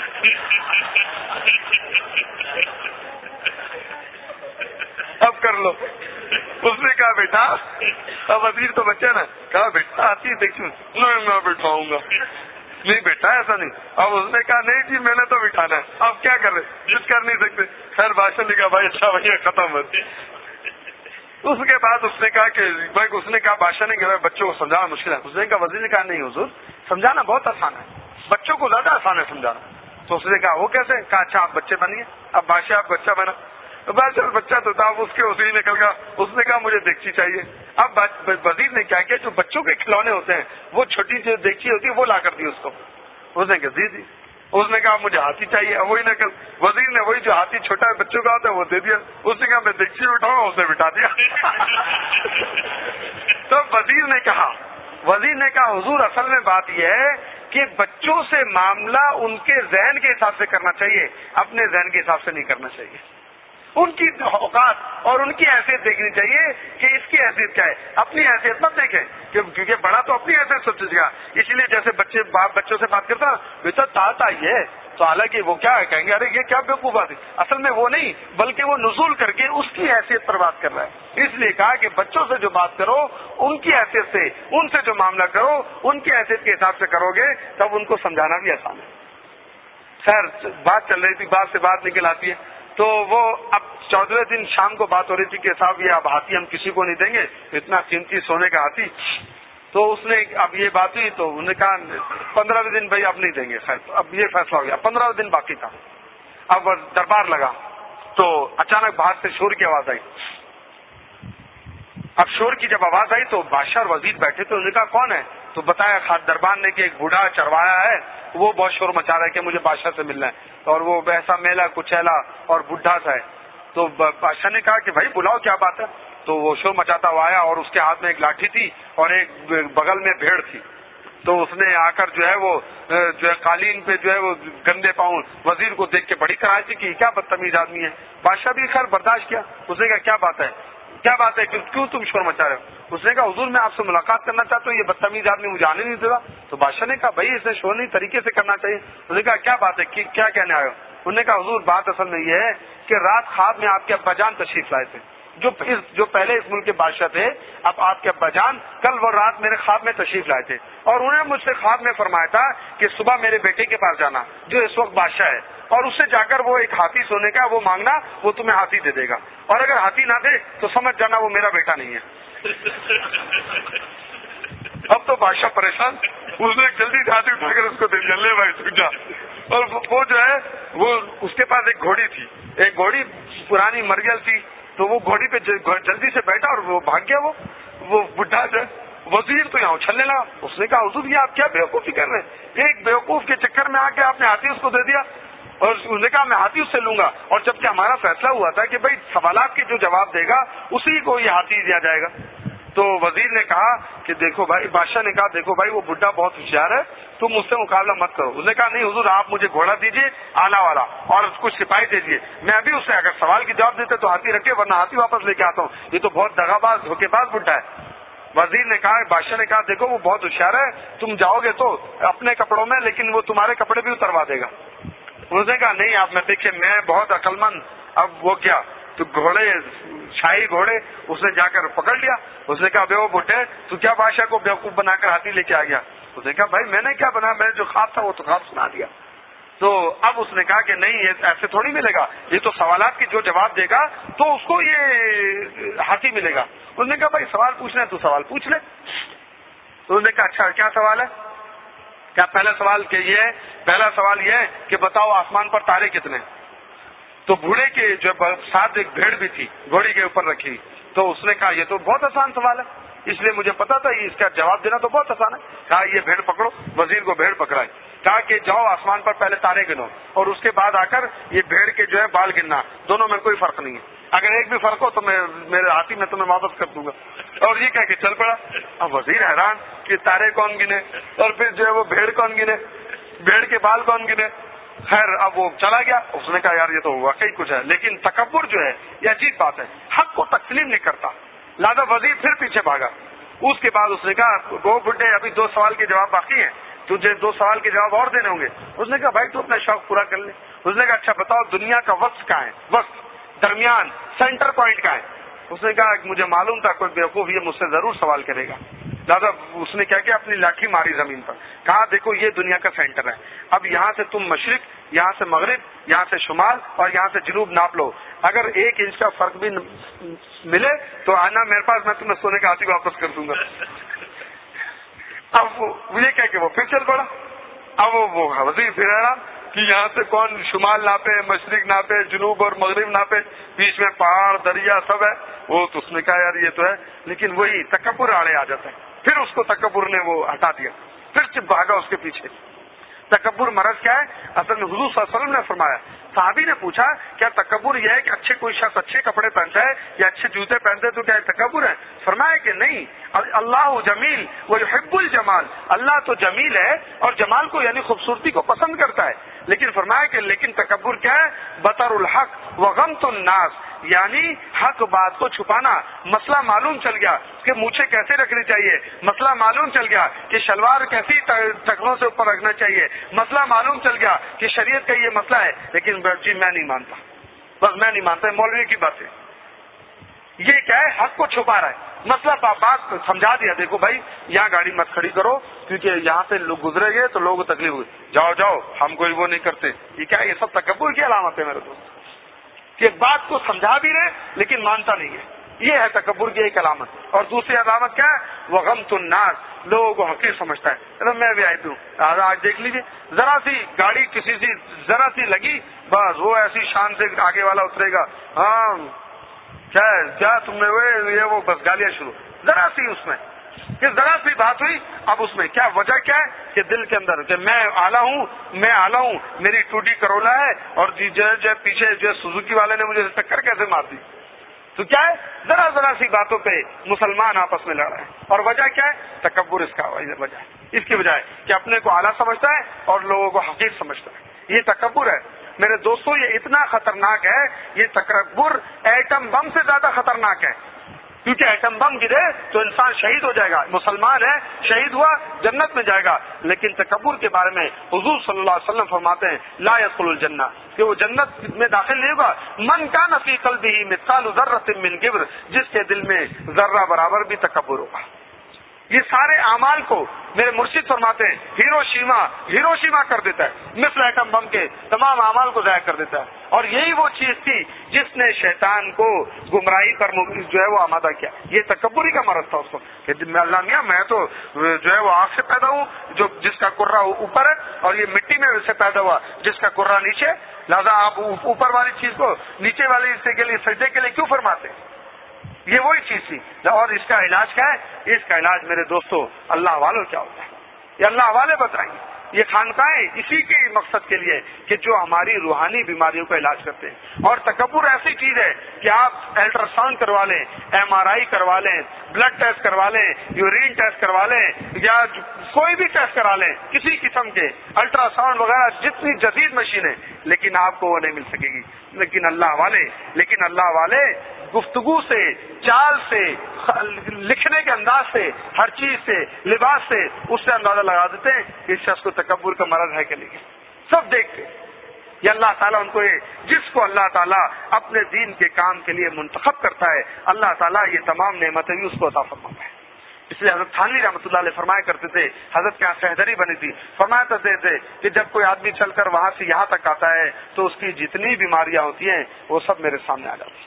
اب کر لو. اس نے کہا بیٹا, اب وزیر تو بچہ نا, کہا بیٹا ہاتھی دیگچی میں میں بٹھاؤں گا. نہیں بیٹا ایسا نہیں. اب اس نے کہا نہیں جی میں نے تو بٹھانا ہے. اب کیا کر رہے, کچھ کر نہیں سکتے. خیر بادشاہ نے کہا بھائی اچھا بھائی ختم ہوتی. اس کے بعد اس نے کہا کہ بھائی اس نے کہا بادشاہ نے کہا بچوں کو سمجھانا مشکل ہے. اس نے کہا وزیر نے کہا نہیں حضور سمجھانا بہت آسان ہے, بچوں کو زیادہ آسان ہے سمجھانا. تو اس نے کہا وہ کیسے؟ کہا اچھا آپ بچے بنیے. اب بادشاہ آپ بچہ بنا. بادشاہ بچہ تو تھا, اس کے اسی نکل گیا. اس نے کہا مجھے دیگچی چاہیے. اب وزیر نے کیا کیا, جو بچوں کے کھلونے ہوتے ہیں وہ چھوٹی جو دیگچی ہوتی ہے وہ لا کر دی اس کو. اس نے کہا دی دی. اس نے کہا مجھے ہاتھی چاہیے. وہی نکل وزیر نے وہی جو ہاتھی چھوٹا بچوں کا ہوتا ہے وہ دے دیا. اس نے کہا میں دیگچی بٹھاؤں, اس نے بٹھا دیا. تو وزیر نے کہا وزیر نے کہا حضور اصل میں بات یہ ہے کہ بچوں سے معاملہ ان کے ذہن کے حساب سے کرنا چاہیے, اپنے ذہن کے حساب سے نہیں کرنا چاہیے. ان کی اوقات اور ان کی حیثیت دیکھنی چاہیے کہ اس کی حیثیت کیا ہے. اپنی حیثیت مت دیکھیں کیونکہ بڑا تو اپنی حیثیت سوچے گا. اس لیے جیسے بچے باپ بچوں سے بات کرتا بیٹا تاتا یہ ہے, تو حالانکہ وہ کیا ہے کہیں گے ارے یہ کیا بیوقوف بات ہے. اصل میں وہ نہیں بلکہ وہ نزول کر کے اس کی حیثیت پر بات کر رہا ہے. اس لیے کہا کہ بچوں سے جو بات کرو ان کی حیثیت سے, ان سے جو معاملہ کرو ان کی حیثیت کے حساب سے کرو گے تب ان کو سمجھانا بھی آسان ہے. خیر بات چل رہی تھی, بات سے بات نکل آتی ہے. تو وہ اب چودہویں دن شام کو بات ہو رہی تھی کہ صاحب یہ اب ہاتھی ہم کسی کو نہیں دیں گے, اتنا قیمتی سونے کا ہاتھی. تو اس نے اب یہ بات ہوئی تو انہوں نے کہا پندرہویں دن بھائی اب نہیں دیں گے. خیر اب یہ فیصلہ ہو گیا. پندرہویں دن باقی تھا. اب دربار لگا تو اچانک باہر سے شور کی آواز آئی. اب شور کی جب آواز آئی تو بادشاہ اور وزیر بیٹھے تو انہوں نے کہا کون ہے؟ تو بتایا خاص دربار نے کہ ایک بوڑھا چروایا ہے, وہ بہت شور مچا رہا ہے کہ مجھے بادشاہ سے ملنا ہے, اور وہ ایسا میلا کچیلا اور بڈھا سا ہے. تو بادشاہ نے کہا کہ بھائی بلاؤ کیا بات ہے. تو وہ شور مچاتا ہوا آیا اور اس کے ہاتھ میں ایک لاٹھی تھی اور ایک بغل میں بھیڑ تھی. تو اس نے آ کر جو ہے وہ جو ہے قالین پہ جو ہے وہ گندے پاؤں وزیر کو دیکھ کے بڑی کرائی تھی کہ کیا بدتمیز آدمی ہے. بادشاہ بھی خیر برداشت کیا. اس نے کہا کیا بات ہے کیا بات ہے کیوں تم شور مچا رہے ہو؟ اس نے کہا حضور میں آپ سے ملاقات کرنا چاہتا ہوں, یہ بدتمیز آدمی مجھے آنے نہیں دیتا. تو بادشاہ نے کہا بھائی اسے شور نہیں طریقے سے کرنا چاہیے. اس نے کہا کیا بات ہے کیا کہنے آئے ہو؟ انہوں نے کہا حضور بات اصل میں یہ ہے کہ رات خواب میں آپ کے ابا جان تشریف لائے تھے, جو اس جو پہلے اس ملک کے بادشاہ تھے. اب آپ کے ابا جان کل وہ رات میرے خواب میں تشریف لائے تھے اور انہوں نے مجھ سے خواب میں فرمایا تھا کہ صبح میرے بیٹے کے پاس جانا جو اس وقت بادشاہ ہے, اور اس سے جا کر وہ ایک ہاتھی سونے کا وہ مانگنا, وہ تمہیں ہاتھی دے دے گا, اور اگر ہاتھی نہ دے تو سمجھ جانا وہ میرا بیٹا نہیں ہے. اب تو بادشاہ پریشان, اس نے جلدی سے ہاتھی اٹھا کر اس کو دے دیا, لے بھائی تم جا. اور وہ جو ہے وہ اس کے پاس ایک گھوڑی تھی, ایک گھوڑی پرانی مرگل تھی, تو وہ گھوڑی پہ جلدی سے بیٹھا اور وہ بھاگ گیا. وہ وہ بڈھا جو وزیر تو یہاں اچھلنے لگا. اس نے کہا حضور یہ آپ کیا بیوقوفی کر رہے ہیں, ایک بیوقوف کے چکر میں آ کے آپ نے ہاتھی اس کو دے دیا. اور اس نے کہا میں ہاتھی اس سے لوں گا, اور جبکہ ہمارا فیصلہ ہوا تھا کہ بھائی سوالات کے جو جواب دے گا اسی کو یہ ہاتھی دیا جائے گا. تو وزیر نے کہا کہ دیکھو بھائی, بادشاہ نے کہا دیکھو بھائی وہ بڈھا بہت ہوشیار ہے, تم مجھ سے مقابلہ مت کرو. اس نے کہا نہیں حضور آپ مجھے گھوڑا دیجیے آلہ والا اور کچھ سپاہی دے دیجیے, میں ابھی اس سے اگر سوال کی جواب دیتے تو ہاتھی رکھے ورنہ ہاتھی واپس لے کے آتا ہوں, یہ تو بہت دغا باز دھوکے باز بڈھا ہے. وزیر نے کہا بادشاہ نے کہا دیکھو وہ بہت ہوشیار ہے, تم جاؤ گے تو اپنے کپڑوں میں لیکن وہ تمہارے کپڑے بھی اتروا دے گا. اس نے کہا نہیں آپ میں دیکھیں میں بہت عقل مند. اب وہ کیا تو گھوڑے شاہی گھوڑے اس نے جا کر پکڑ لیا. اس نے کہا بے وہ بڈھے تو کیا بادشاہ کو بیوقوف بنا کر ہاتھی لے کے آ گیا. اس نے کہا بھائی میں نے کیا بنا, میں نے جو خواب تھا وہ تو خواب سنا دیا. تو اب اس نے کہا کہ نہیں یہ ایسے تھوڑی ملے گا, یہ تو سوالات کی جو جواب دے گا تو اس کو یہ ہاتھی ملے گا. اس نے کہا بھائی سوال پوچھنا ہے تو سوال پوچھ لے. تو اس نے کہا اچھا کیا سوال ہے؟ کیا پہلا سوال کہ یہ ہے پہلا سوال یہ ہے کہ بتاؤ آسمان پر تارے کتنے؟ تو بوڑھے کے جو ساتھ ایک بھیڑ بھی تھی گھوڑی کے اوپر رکھی. تو اس نے کہا یہ تو بہت آسان سوال ہے, اس لیے مجھے پتا تھا یہ اس کا جواب دینا تو بہت آسان ہے. کہا یہ بھیڑ پکڑو, وزیر کو بھیڑ پکڑائی. کہا کہ جاؤ آسمان پر پہلے تارے گنو اور اس کے بعد آ کر یہ بھیڑ کے جو ہے بال گننا, دونوں میں کوئی فرق نہیں ہے, اگر ایک بھی فرق ہو تو میں میرے ہاتھی میں تمہیں واپس کر دوں گا. اور یہ کہہ کے چل پڑا. اب وزیر حیران کہ تارے کون گنے اور پھر جو ہے وہ بھیڑ کون گنے, بھیڑ کے بال کون گنے. خیر اب وہ چلا گیا. اس نے کہا یار یہ تو واقعی کچھ ہے, لیکن تکبر جو ہے یہ عجیب بات ہے, حق کو تسلیم نہیں کرتا. لہذا وزیر پھر پیچھے بھاگا. اس کے بعد اس نے کہا وہ بڈھے ابھی دو سوال کے جواب باقی ہیں, تجھے دو سوال کے جواب اور دینے ہوں گے. اس نے کہا بھائی تو اپنا شوق پورا کر لے. اس نے کہا اچھا بتاؤ دنیا کا وقت کہاں ہے, وقت درمیان سینٹر پوائنٹ کہاں ہے. اس نے کہا مجھے معلوم تھا کوئی بیوقوف یہ مجھ سے ضرور سوال کرے گا. دادا اس نے کیا کیا اپنی لاٹھی ماری زمین پر. کہا دیکھو یہ دنیا کا سینٹر ہے, اب یہاں سے تم مشرق, یہاں سے مغرب, یہاں سے شمال اور یہاں سے جنوب ناپ لو. اگر ایک انچ کا فرق بھی ملے تو آنا میرے پاس, میں تمہیں سونے کا ہاتھی واپس کر دوں گا. اب وہ یہ کہہ کے وہ پھر چل پڑا. اب وہ وزیر پھر حیران کہ یہاں سے کون شمال ناپے, مشرق ناپے, جنوب اور مغرب ناپے, بیچ میں پہاڑ دریا سب ہے. وہ تو اس نے کہا یار یہ تو ہے, لیکن وہی تکبر آڑے آ جاتا ہے. پھر اس کو تکبر نے وہ ہٹا دیا, پھر چپ بھاگا اس کے پیچھے. تکبر مرض کیا ہے؟ اصل میں حضور صلی اللہ علیہ وسلم نے فرمایا. صحابی نے پوچھا کیا تکبر یہ ہے کہ اچھے کوئی شخص اچھے کپڑے پہنتا ہے یا اچھے جوتے پہنتے تو کیا تکبر ہے؟ فرمایا کہ نہیں, اللہ جمیل ویحب الجمال, اللہ تو جمیل ہے اور جمال کو یعنی خوبصورتی کو پسند کرتا ہے. لیکن فرمایا کہ لیکن تکبر کیا ہے؟ بطر الحق وغمط الناس, یعنی حق بات کو چھپانا. مسئلہ معلوم چل گیا کہ مونچھیں کیسے رکھنی چاہیے, مسئلہ معلوم چل گیا کہ شلوار کیسی ٹخنوں سے اوپر رکھنا چاہیے, مسئلہ معلوم چل گیا کہ شریعت کا یہ مسئلہ ہے, لیکن جی میں نہیں مانتا, بس میں نہیں مانتا, مولوی کی بات ہے. یہ کیا ہے؟ حق کو چھپا رہا ہے. مسئلہ بات سمجھا دیا, دیکھو بھائی یہاں گاڑی مت کھڑی کرو کیونکہ یہاں سے لوگ گزرے گئے تو لوگوں کو تکلیف ہوئی, جاؤ جاؤ ہم کوئی وہ نہیں کرتے. یہ کیا ہے؟ یہ سب تکبر کی علامت ہے میرے دوست, کہ بات کو سمجھا بھی رہے لیکن مانتا نہیں ہے. یہ ہے تکبر کی ایک علامت. اور دوسری علامت کیا ہے؟ وغمط الناس, لوگوں کو حقیر سمجھتا ہے. چلو میں بھی آئی ہوں, آج دیکھ لیجیے ذرا سی گاڑی کسی سی ذرا سی لگی, بس وہ ایسی شان سے آگے والا اترے گا, ہاں کیا ہے کیا تم نے وہ یہ وہ بس گالیاں شروع. ذرا سی اس میں کہ ذرا سی بات ہوئی, اب اس میں کیا وجہ کیا ہے کہ دل کے اندر کہ میں اعلیٰ ہوں, میں اعلیٰ ہوں, میری ٹوٹی کرولا ہے اور جو جو پیچھے جو سوزوکی والے نے مجھے ٹکر کیسے مار دی. تو کیا ہے؟ ذرا ذرا سی باتوں پہ مسلمان آپس میں لڑ رہے ہیں. اور وجہ کیا ہے؟ تکبر اس کا وجہ ہے. اس کی بجائے کہ اپنے کو اعلیٰ سمجھتا ہے اور لوگوں کو حقیر سمجھتا ہے. یہ تکبر ہے میرے دوستوں, یہ اتنا خطرناک ہے, یہ تکبر ایٹم بم سے زیادہ خطرناک ہے. کیونکہ ایٹم بم گرے تو انسان شہید ہو جائے گا, مسلمان ہے شہید ہوا جنت میں جائے گا. لیکن تکبر کے بارے میں حضور صلی اللہ علیہ وسلم فرماتے ہیں لا يدخل الجنہ, کہ وہ جنت میں داخل نہیں ہوگا. من کان فی قلبہ مثقال ذرۃ من کبر, جس کے دل میں ذرہ برابر بھی تکبر ہوگا. یہ سارے اعمال کو میرے مرشد فرماتے ہیں ہیروشیما ہیروشیما کر دیتا ہے, مثل ایٹم بم کے تمام اعمال کو ضائع کر دیتا ہے. اور یہی وہ چیز تھی جس نے شیطان کو گمراہی پر جو ہے وہ آمادہ کیا. یہ تکبری کا مرض تھا اس کو کہ اللہ میاں میں تو جو ہے وہ آگ سے پیدا ہوں جو جس کا کرہ اوپر ہے, اور یہ مٹی میں سے پیدا ہوا جس کا کرہ نیچے, لہذا آپ اوپر والی چیز کو نیچے والی حصے کے لیے سجدے کے لیے کیوں فرماتے ہیں؟ یہ وہی چیز تھی. اور اس کا علاج کیا ہے؟ اس کا علاج میرے دوستو اللہ والوں کیا ہوتا ہے, یہ اللہ والے بتائیں گے. یہ خانقاہیں اسی کے مقصد کے لیے کہ جو ہماری روحانی بیماریوں کا علاج کرتے ہیں. اور تکبر ایسی چیز ہے کہ آپ الٹرا ساؤنڈ کروا لیں, ایم آر آئی کروا لیں, بلڈ ٹیسٹ کروا لیں, یورین ٹیسٹ کروا لیں, یا کوئی بھی ٹیسٹ کرا لیں کسی قسم کے الٹرا ساؤنڈ وغیرہ جتنی جدید مشینیں, لیکن آپ کو وہ نہیں مل سکے گی. لیکن اللہ والے لیکن اللہ والے گفتگو سے, چال سے, لکھنے کے انداز سے, ہر چیز سے, لباس سے اس سے اندازہ لگا دیتے ہیں کہ اس شخص کو تکبر کا مرض ہے کہ نہیں. سب دیکھتے یہ اللہ تعالیٰ ان کو, جس کو اللہ تعالیٰ اپنے دین کے کام کے لیے منتخب کرتا ہے اللہ تعالیٰ یہ تمام نعمتیں بھی اس کو عطا فرماتا ہے. اس لیے حضرت تھانوی رحمۃ اللہ علیہ فرمایا کرتے تھے, حضرت کے یہاں سہدری بنی تھی, فرمایا کرتے تھے کہ جب کوئی آدمی چل کر وہاں سے یہاں تک آتا ہے تو اس کی جتنی بیماریاں ہوتی ہیں وہ سب میرے سامنے آ جاتی ہیں.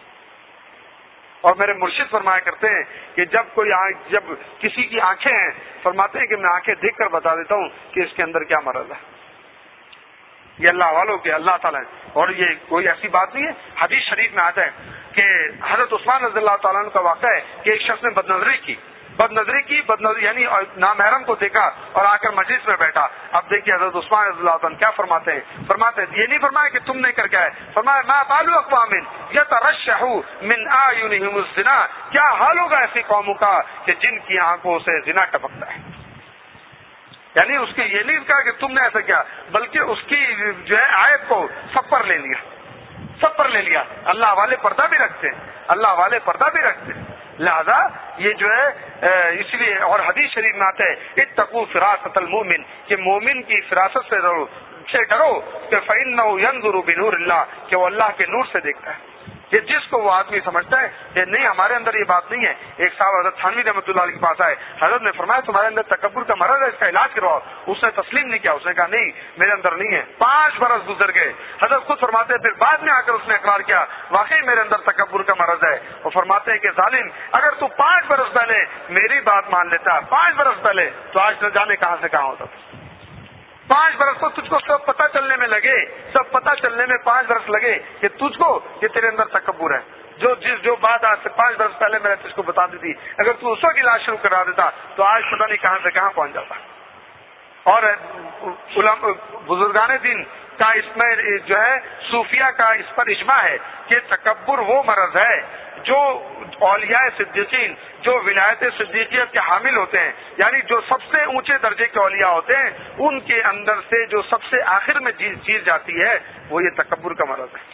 اور میرے مرشد فرمایا کرتے ہیں کہ جب کوئی جب کسی کی آنکھیں ہیں, فرماتے ہیں کہ میں آنکھیں دیکھ کر بتا دیتا ہوں کہ اس کے اندر کیا مرض ہے. یہ اللہ والوں کے اللہ تعالیٰ ہے. اور یہ کوئی ایسی بات نہیں ہے, حدیث شریف میں آتا ہے کہ حضرت عثمان رضی اللہ تعالیٰ عنہ کا واقعہ ہے کہ ایک شخص نے بد نظری کی بد نظری کی بد نظری یعنی نامحرم کو دیکھا اور آ کر مجلس میں بیٹھا. اب دیکھیے حضرت عثمان رضی اللہ عنہ کیا فرماتے ہیں فرماتے ہیں یہ نہیں فرمایا کہ تم نے کر کے آئے, فرمایا ما بال اقوام یترشح من اعینہم الزنا, کیا حال ہوگا ایسی قوموں کا کہ جن کی آنکھوں سے زنا ٹپکتا ہے. یعنی اس کی یہ نہیں کہا کہ تم نے ایسا کیا, بلکہ اس کی جو ہے عیب کو سب پر لے لیا سب پر لے لیا. اللہ والے پردہ بھی رکھتے ہیں اللہ والے پردہ بھی رکھتے ہیں. لہذا یہ جو ہے اس لیے اور حدیث شریف میں آتا ہے اتقوا فراست المؤمن, کہ مومن کی فراست سے ڈرو سے ڈرو کہ فإنه ينظر بنور اللہ, کہ وہ اللہ کے نور سے دیکھتا ہے. کہ جس کو وہ آدمی سمجھتا ہے کہ نہیں ہمارے اندر یہ بات نہیں ہے. ایک صاحب حضرت تھانوی رحمۃ اللہ علیہ کے پاس آئے, حضرت نے فرمایا تمہارے اندر تکبر کا مرض ہے, اس کا علاج کرواؤ. اس نے تسلیم نہیں کیا, اس نے کہا نہیں میرے اندر نہیں ہے. پانچ برس گزر گئے, حضرت خود فرماتے ہیں پھر بعد میں آ کر اس نے اقرار کیا واقعی میرے اندر تکبر کا مرض ہے. وہ فرماتے ہیں کہ ظالم اگر تو پانچ برس پہلے میری بات مان لیتا پانچ برس پہلے تو آج نہ جانے کہاں سے کہاں ہوتا. پانچ برس تو تجھ کو سب پتہ چلنے میں لگے سب پتہ چلنے میں پانچ برس لگے کہ تجھ کو کہ تیرے اندر تکبر ہے. جو جس جو بات آج سے پانچ برس پہلے میں نے تجھ کو بتا دی تھی, اگر تو اس وقت علاج شروع کرا دیتا تو آج پتہ نہیں کہاں سے کہاں پہنچ جاتا. اور بزرگان دین کا اس میں جو ہے صوفیہ کا اس پر اجماع ہے کہ تکبر وہ مرض ہے جو اولیاء صدیقین جو ولایت صدیقیت کے حامل ہوتے ہیں, یعنی جو سب سے اونچے درجے کے اولیاء ہوتے ہیں, ان کے اندر سے جو سب سے آخر میں چیز جاتی ہے وہ یہ تکبر کا مرض ہے.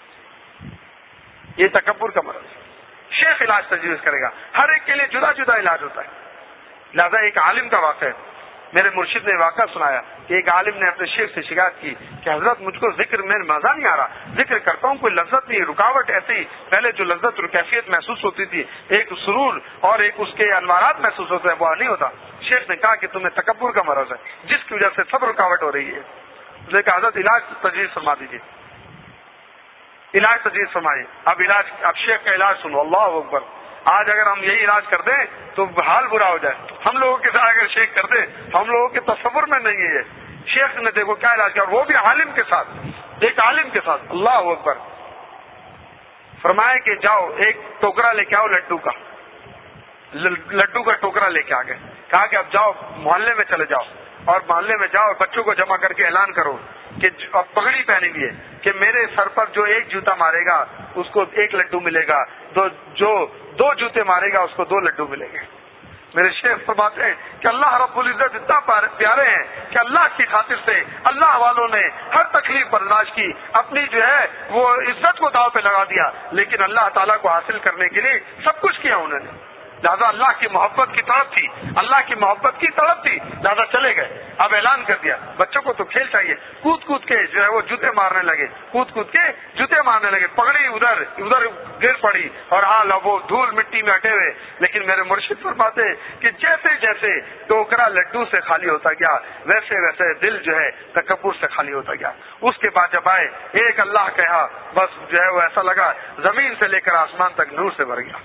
یہ تکبر کا مرض ہے. شیخ علاج تجویز کرے گا, ہر ایک کے لیے جدا جدا علاج ہوتا ہے. لہذا ایک عالم کا واقعہ ہے, میرے مرشد نے واقعہ سنایا کہ ایک عالم نے اپنے شیخ سے شکایت کی کہ حضرت مجھ کو ذکر میں مزہ نہیں آ رہا, ذکر کرتا ہوں کوئی لذت نہیں, رکاوٹ ایسی پہلے جو لذت اور کیفیت محسوس ہوتی تھی, ایک سرور اور ایک اس کے انوارات محسوس ہوتے ہیں, وہ نہیں ہوتا. شیخ نے کہا کہ تمہیں تکبر کا مرض ہے جس کی وجہ سے سب رکاوٹ ہو رہی ہے. اس نے کہا حضرت علاج تجویز فرما دیجیے, علاج تجویز فرمائیے. اب علاج اب شیخ کا علاج سنو. اللہ اکبر. آج اگر ہم یہی علاج کر دیں تو حال برا ہو جائے. ہم لوگوں کے ساتھ اگر شیخ کر دیں, ہم لوگوں کے تصور میں نہیں ہے. شیخ نے دیکھو کیا علاج کیا, وہ بھی عالم کے ساتھ, ایک عالم کے ساتھ. اللہ اکبر. فرمائے کہ جاؤ ایک ٹوکرا لے کے آؤ لڈو کا, لڈو کا ٹوکرا لے کے آ گئے. کہا کہ اب جاؤ محلے میں چلے جاؤ اور محلے میں جاؤ بچوں کو جمع کر کے اعلان کرو کہ اب پگڑی پہنی ہوئی ہے کہ میرے سر پر جو ایک جوتا مارے گا اس کو ایک لڈو ملے گا, دو جو دو جوتے مارے گا اس کو دو لڈو ملیں گے. میرے شیخ فرماتے ہیں کہ اللہ رب العزت اتنا پیارے ہیں کہ اللہ کی خاطر سے اللہ والوں نے ہر تکلیف برداشت کی, اپنی جو ہے وہ عزت کو داؤ پہ لگا دیا, لیکن اللہ تعالیٰ کو حاصل کرنے کے لیے سب کچھ کیا انہوں نے. لہٰذا اللہ کی محبت کی طرف تھی, اللہ کی محبت کی طرف تھی, لہٰذا چلے گئے. اب اعلان کر دیا بچوں کو تو کھیل چاہیے, کود کود کے جو ہے وہ جوتے مارنے لگے, کود کود کے جوتے مارنے لگے, پگڑی ادھر ادھر گر پڑی اور ہاں وہ دھول مٹی میں ہٹے ہوئے. لیکن میرے مرشد فرماتے کہ جیسے جیسے ٹوکرا لڈو سے خالی ہوتا گیا ویسے ویسے دل جو ہے تکبر سے خالی ہوتا گیا. اس کے بعد جب آئے ایک اللہ کہا, بس جو ہے وہ ایسا لگا زمین سے لے کر آسمان تک نور سے بھر گیا.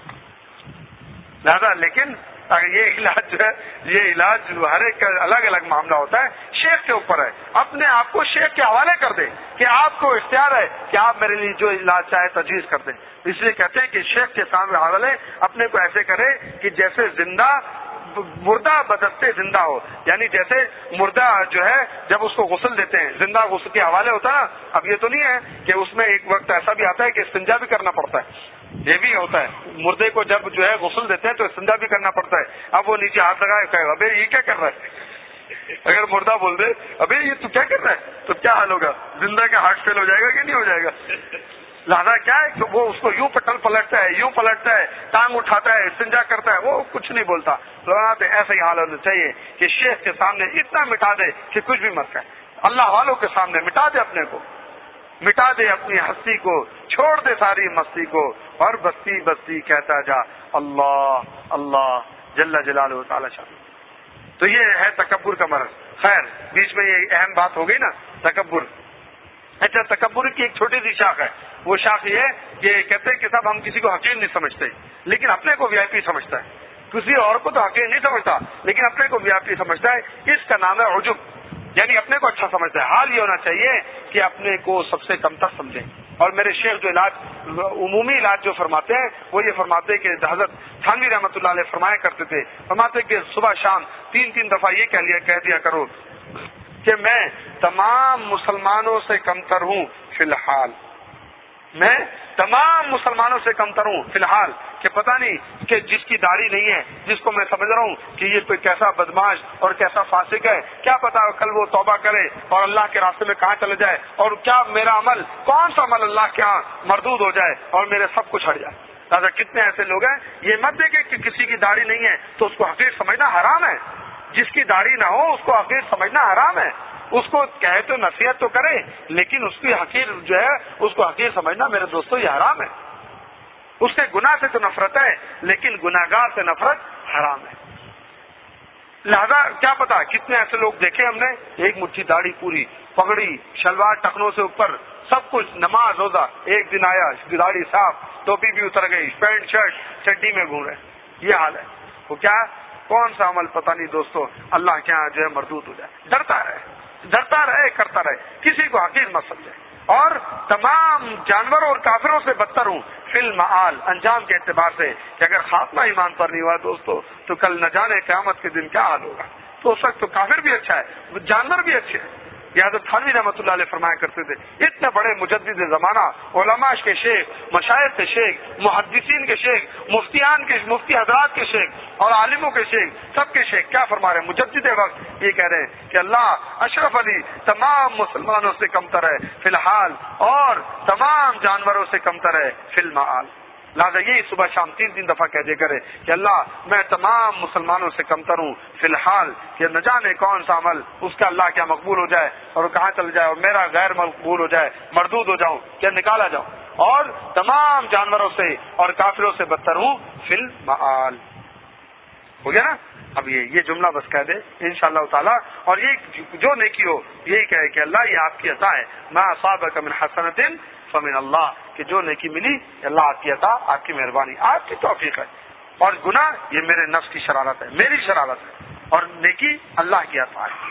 لہذا لیکن یہ علاج جو ہے یہ علاج ہر ایک کا الگ الگ معاملہ ہوتا ہے. شیخ کے اوپر ہے, اپنے آپ کو شیخ کے حوالے کر دیں کہ آپ کو اختیار ہے کہ آپ میرے لیے جو علاج چاہے تجویز کر دیں. اس لیے کہتے ہیں کہ شیخ کے سامنے حوالے اپنے کو ایسے کرے کہ جیسے زندہ مردہ بدستے زندہ ہو, یعنی جیسے مردہ جو ہے جب اس کو غسل دیتے ہیں زندہ غسل کے حوالے ہوتا ہے نا. اب یہ تو نہیں ہے کہ اس میں ایک وقت ایسا بھی آتا ہے کہ استنجا بھی کرنا پڑتا ہے, یہ بھی ہوتا ہے. مردے کو جب جو ہے غسل دیتے ہیں تو استنجا بھی کرنا پڑتا ہے. اب وہ نیچے ہاتھ لگائے کہے ابے یہ کیا کر رہا ہے, اگر مردہ بول دے ابے یہ تو کیا کر رہا ہے تو کیا حال ہوگا, زندہ کا ہارٹ فیل ہو جائے گا کہ نہیں ہو جائے گا. لہذا کیا ہے کہ وہ اس کو یوں پٹل پلٹتا ہے یوں پلٹتا ہے, ٹانگ اٹھاتا ہے, استنجا کرتا ہے, وہ کچھ نہیں بولتا. ایسا ہی حال ہونا چاہیے کہ شیخ کے سامنے اتنا مٹا دے کہ کچھ بھی مت کہے. اللہ والوں کے سامنے مٹا دے اپنے کو, مٹا دے اپنی ہستی کو, چھوڑ دے ساری مستی کو, اور بستی بستی کہتا جا اللہ اللہ جل جلالہ تعالی شان. تو یہ ہے تکبر کا مرض. خیر بیچ میں یہ اہم بات ہو گئی نا تکبر. اچھا تکبر کی ایک چھوٹی سی شاخ ہے, وہ شاخ یہ ہے کہ کہتے ہیں کہ صاحب ہم کسی کو حقیر نہیں سمجھتے لیکن اپنے کو وی آئی پی سمجھتا ہے, کسی اور کو تو حقیر نہیں سمجھتا لیکن اپنے کو وی آئی پی سمجھتا ہے. اس کا نام ہے عجب, یعنی اپنے کو اچھا سمجھتا ہے. حال یہ ہونا چاہیے کہ اپنے کو سب سے کم تر سمجھیں. اور میرے شیخ جو علاج عمومی علاج جو فرماتے ہیں وہ یہ فرماتے کہ حضرت تھانوی رحمۃ اللہ علیہ فرمایا کرتے تھے، فرماتے کہ صبح شام تین تین دفعہ یہ کہہ لیا کہہ دیا کرو کہ میں تمام مسلمانوں سے کمتر ہوں فی الحال، میں تمام مسلمانوں سے کمتر ہوں فی الحال، کہ پتہ نہیں کہ جس کی داڑھی نہیں ہے، جس کو میں سمجھ رہا ہوں کہ یہ کوئی کیسا بدماش اور کیسا فاسق ہے، کیا پتا کل وہ توبہ کرے اور اللہ کے راستے میں کہاں چلے جائے، اور کیا میرا عمل کون سا عمل اللہ کے ہاں مردود ہو جائے اور میرے سب کچھ ہٹ جائے۔ لہٰذا کتنے ایسے لوگ ہیں، یہ مت دیکھیں کہ کسی کی داڑھی نہیں ہے تو اس کو حقیر سمجھنا حرام ہے، جس کی داڑھی نہ ہو اس کو حقیر سمجھنا حرام ہے، اس کو کہے تو نصیحت تو کرے، لیکن اس کی حقیر جو ہے اس کو حقیر سمجھنا میرے دوستو یہ حرام ہے۔ اس کے گناہ سے تو نفرت ہے لیکن گناہگار سے نفرت حرام ہے۔ لہذا کیا پتا کتنے ایسے لوگ دیکھے ہم نے، ایک مٹھی داڑھی پوری، پگڑی، شلوار ٹخنوں سے اوپر، سب کچھ، نماز روزہ، ایک دن آیا داڑھی صاف، ٹوپی بھی اتر گئی، پینٹ شرٹ چڈی میں گھوم رہے، یہ حال ہے۔ وہ کیا کون سا عمل پتہ نہیں دوستو اللہ کے یہاں جو ہے مردود ہو جائے۔ ڈرتا رہے ڈرتا رہے کرتا رہے، کسی کو حقیر مت سمجھے، اور تمام جانوروں اور کافروں سے بدتر ہوں فی المعال، انجام کے اعتبار سے، کہ اگر خاتمہ ایمان پر نہیں ہوا دوستو تو کل نہ جانے قیامت کے دن کیا حال ہوگا۔ تو اس وقت تو کافر بھی اچھا ہے، جانور بھی اچھے ہیں۔ حضرت تھانوی رحمۃ اللہ علیہ فرمایا کرتے تھے، اتنے بڑے مجدد زمانہ، علماء کے شیخ، مشائخ کے شیخ، محدثین کے شیخ، مفتیان کے مفتی حضرات کے شیخ اور عالموں کے شیخ، سب کے شیخ کیا فرما رہے ہیں؟ مجدد وقت یہ کہہ رہے ہیں کہ اللہ اشرف علی تمام مسلمانوں سے کمتر ہے فی الحال اور تمام جانوروں سے کمتر ہے فی المعال۔ لہٰذا یہی صبح شام تین تین دفعہ کہہ دے کرے کہ اللہ میں تمام مسلمانوں سے کمتر ہوں فی الحال، کہ نہ جانے کون سا عمل اس کا اللہ کیا مقبول ہو جائے اور وہ کہاں چل جائے اور میرا غیر مقبول ہو جائے، مردود ہو جاؤں، کیا نکالا جاؤں، اور تمام جانوروں سے اور کافروں سے بدتر ہوں فی المعال۔ ہو گیا نا؟ اب یہ یہ جملہ بس کہہ دے انشاءاللہ تعالی، اور یہ جو نیکی ہو یہی کہے کہ اللہ یہ آپ کی عطا ہے، ما اصابک من حسنۃ فمن اللہ، کہ جو نیکی ملی اللہ آپ کی عطا، آپ کی مہربانی، آپ کی توفیق ہے، اور گناہ یہ میرے نفس کی شرارت ہے، میری شرارت ہے، اور نیکی اللہ کی عطا ہے۔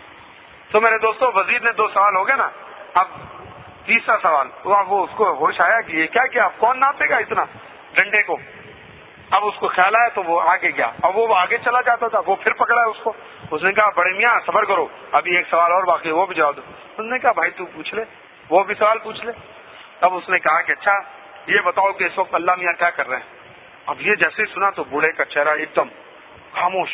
تو میرے دوستو وزیر نے دو سوال ہو گئے نا، اب تیسرا سوال وہ اس کو ہوش آیا کہ یہ کیا کیا اب کون ناپے گا اتنا ڈنڈے کو، اب اس کو خیال آیا تو وہ آگے گیا، اب وہ آگے چلا جاتا تھا، وہ پھر پکڑا ہے اس کو، اس نے کہا بڑے میاں صبر کرو ابھی ایک سوال اور باقی وہ بھی جواب دو۔ اس نے کہا بھائی تو پوچھ لے، وہ بھی سوال پوچھ لے۔ اب اس نے کہا کہ اچھا یہ بتاؤ کہ اس وقت اللہ میاں کیا کر رہے ہیں؟ اب یہ جیسے سنا تو بوڑھے کا چہرہ ایک دم خاموش۔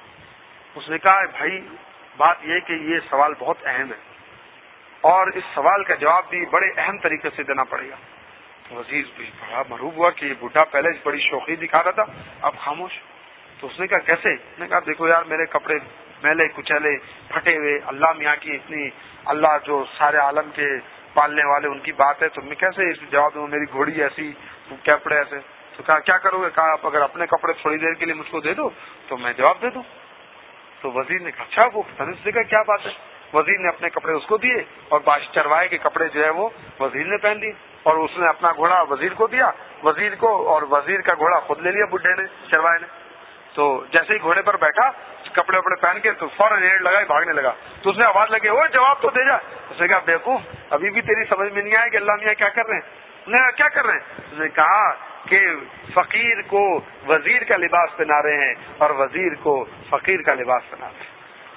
اس نے کہا بھائی بات یہ کہ یہ سوال بہت اہم ہے اور اس سوال کا جواب بھی بڑے اہم طریقے سے دینا پڑے گا۔ وزیر بھی بڑا مرعوب ہوا کہ یہ بڈھا پہلے بڑی شوخی دکھا رہا تھا اب خاموش۔ تو اس نے کہا کیسے؟ اس نے کہا دیکھو یار میرے کپڑے میلے کچیلے پھٹے ہوئے، اللہ میاں کی اتنی، اللہ جو سارے عالم کے پالنے والے ان کی بات ہے، تو میں کیسے اس جواب دوں؟ میری گھوڑی ایسی، کپڑے ایسے۔ تو کہا کیا کرو گے؟ کہا آپ اگر اپنے کپڑے تھوڑی دیر کے لیے مجھ کو دے دو تو میں جواب دے دوں۔ تو وزیر نے کہا اچھا وہ تنس سے کیا بات ہے؟ وزیر نے اپنے کپڑے اس کو دیے اور باش چروائے کے کپڑے جو ہے وہ وزیر نے پہن دیے، اور اس نے اپنا گھوڑا وزیر کو دیا، وزیر کو، اور وزیر کا گھوڑا خود لے لیا بڈھے نے، چروائے نے۔ تو جیسے ہی گھوڑے پر بیٹھا کپڑے وپڑے پہن کے تو فوراً ایڑ لگائی بھاگنے لگا۔ تو اس نے آواز لگی وہ جواب تو دے جا۔ اس نے کہا بیوقوف ابھی بھی تیری سمجھ میں نہیں آیا کہ اللہ میاں کیا کر رہے ہیں؟ انہوں نے کہا کیا کر رہے ہیں؟ اس نے کہا کہ فقیر کو وزیر کا لباس پہنا رہے ہیں اور وزیر کو فقیر کا لباس پہنا رہے ہیں۔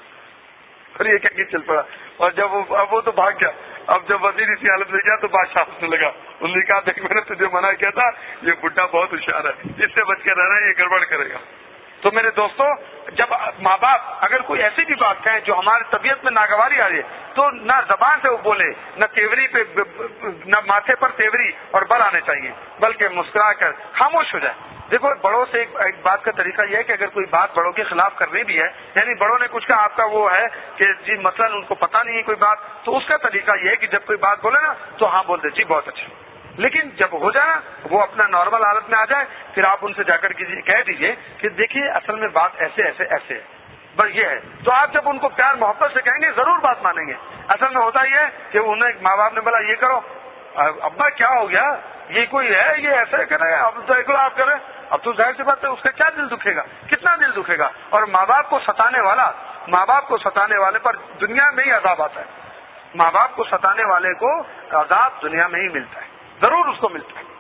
اور یہ کہہ کے چل پڑا، اور جب وہ اب وہ تو بھاگ گیا۔ اب جب وزیر اسی حالت میں گیا تو بادشاہ ہنسنے لگا۔ انہوں نے کہا دیکھ میں نے تجھے منع کیا تھا، یہ بڈھا بہت ہوشیار ہے، اس سے بچ کے رہنا، یہ گڑبڑ کرے گا۔ تو میرے دوستو جب ماں باپ اگر کوئی ایسی بھی بات کہیں جو ہماری طبیعت میں ناگواری آ جائے تو نہ زبان سے وہ بولے، نہ تیوری پہ، نہ ماتھے پر تیوری اور بل آنے چاہیے، بلکہ مسکرا کر خاموش ہو جائے۔ دیکھو بڑوں سے ایک, ایک بات کا طریقہ یہ ہے کہ اگر کوئی بات بڑوں کے خلاف کرنی بھی ہے، یعنی بڑوں نے کچھ کہا، آپ کا وہ ہے کہ جی مثلا ان کو پتہ نہیں ہے کوئی بات، تو اس کا طریقہ یہ ہے کہ جب کوئی بات بولے نا تو ہاں بول دے جی بہت اچھا، لیکن جب ہو جائے نا وہ اپنا نارمل حالت میں آ جائے پھر آپ ان سے جا کر کہہ دیجئے کہ دیکھیے اصل میں بات ایسے ایسے ایسے ہے، بس یہ ہے۔ تو آپ جب ان کو پیار محبت سے کہیں گے ضرور بات مانیں گے۔ اصل میں ہوتا یہ ہے کہ انہیں ماں باپ نے بولا یہ کرو، ابا کیا ہو گیا، یہ کوئی ہے یہ ایسے کرے، اب تو آپ کریں، اب تو ظاہر سی بات ہے اس کا کیا دل دکھے گا، کتنا دل دکھے گا۔ اور ماں باپ کو ستانے والا، ماں باپ کو ستانے والے پر دنیا میں ہی عذاب آتا ہے، ماں باپ کو ستانے والے کو عذاب دنیا میں ہی ملتا ہے، ضرور اس کو ملتا ہے.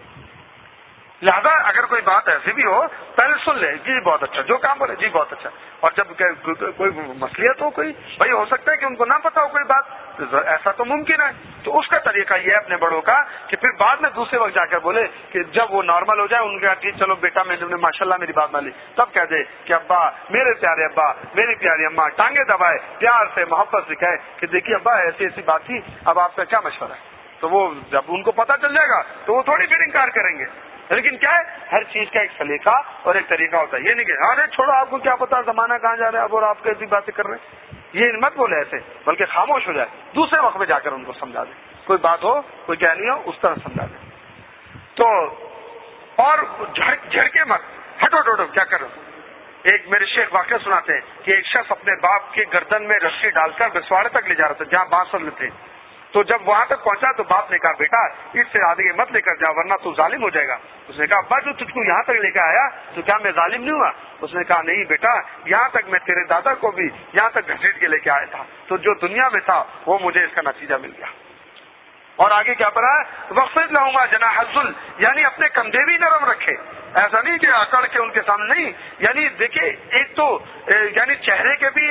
لہذا اگر کوئی بات ایسی بھی ہو پہلے سن لے، جی بہت اچھا، جو کام بولے جی بہت اچھا. اور جب کوئی مصلیحت ہو، کوئی بھائی ہو سکتا ہے کہ ان کو نہ پتا ہو کوئی بات، ایسا تو ممکن ہے، تو اس کا طریقہ یہ ہے اپنے بڑوں کا کہ پھر بعد میں دوسرے وقت جا کر بولے کہ جب وہ نارمل ہو جائے ان کا کہ چلو بیٹا میں نے ماشاء اللہ میری بات مان لی، تب کہہ دے کہ ابا میرے پیارے ابا میری پیاری اماں، ٹانگیں دبائے پیار سے محبت سکھائے کہ دیکھیے ابا ایسی ایسی بات تھی، اب آپ کا کیا مشورہ ہے. تو وہ جب ان کو پتا چل جائے گا تو وہ تھوڑی پھر انکار کریں گے. لیکن کیا ہے، ہر چیز کا ایک سلیقہ اور ایک طریقہ ہوتا ہے. یہ نہیں کہ ارے چھوڑو آپ کو کیا پتا زمانہ کہاں جا رہا ہے اب اور آپ کیسی باتیں کر رہے ہیں، یہ مت بولے ایسے، بلکہ خاموش ہو جائے، دوسرے وقت میں جا کر ان کو سمجھا دیں. کوئی بات ہو کوئی کہنی ہو اس طرح سمجھا دیں. تو اور جھڑ کے مت ہٹو ٹوٹو کیا کرو. ایک میرے شیخ واقعہ سناتے ہیں کہ ایک شخص اپنے باپ کے گردن میں رسی ڈال کر بسواڑے تک لے جا رہا تھا جہاں بانسر تھے. تو جب وہاں تک پہنچا تو باپ نے کہا بیٹا اس سے آگے مت لے کر جا ورنہ تو ظالم ہو جائے گا. اس نے کہا ابا جو تجھ کو یہاں تک لے کے آیا تو کیا میں ظالم نہیں ہوا؟ اس نے کہا نہیں بیٹا، یہاں تک میں تیرے دادا کو بھی یہاں تک گھسیٹ کے لے کے آیا تھا، تو جو دنیا میں تھا وہ مجھے اس کا نتیجہ مل گیا. اور آگے کیا پڑھا ہے، وخفض لہما جناح الذل، یعنی اپنے کندھے بھی نرم رکھے. ایسا نہیں کہ اکڑ کے ان کے سامنے، نہیں، یعنی دیکھیں ایک تو یعنی چہرے کے بھی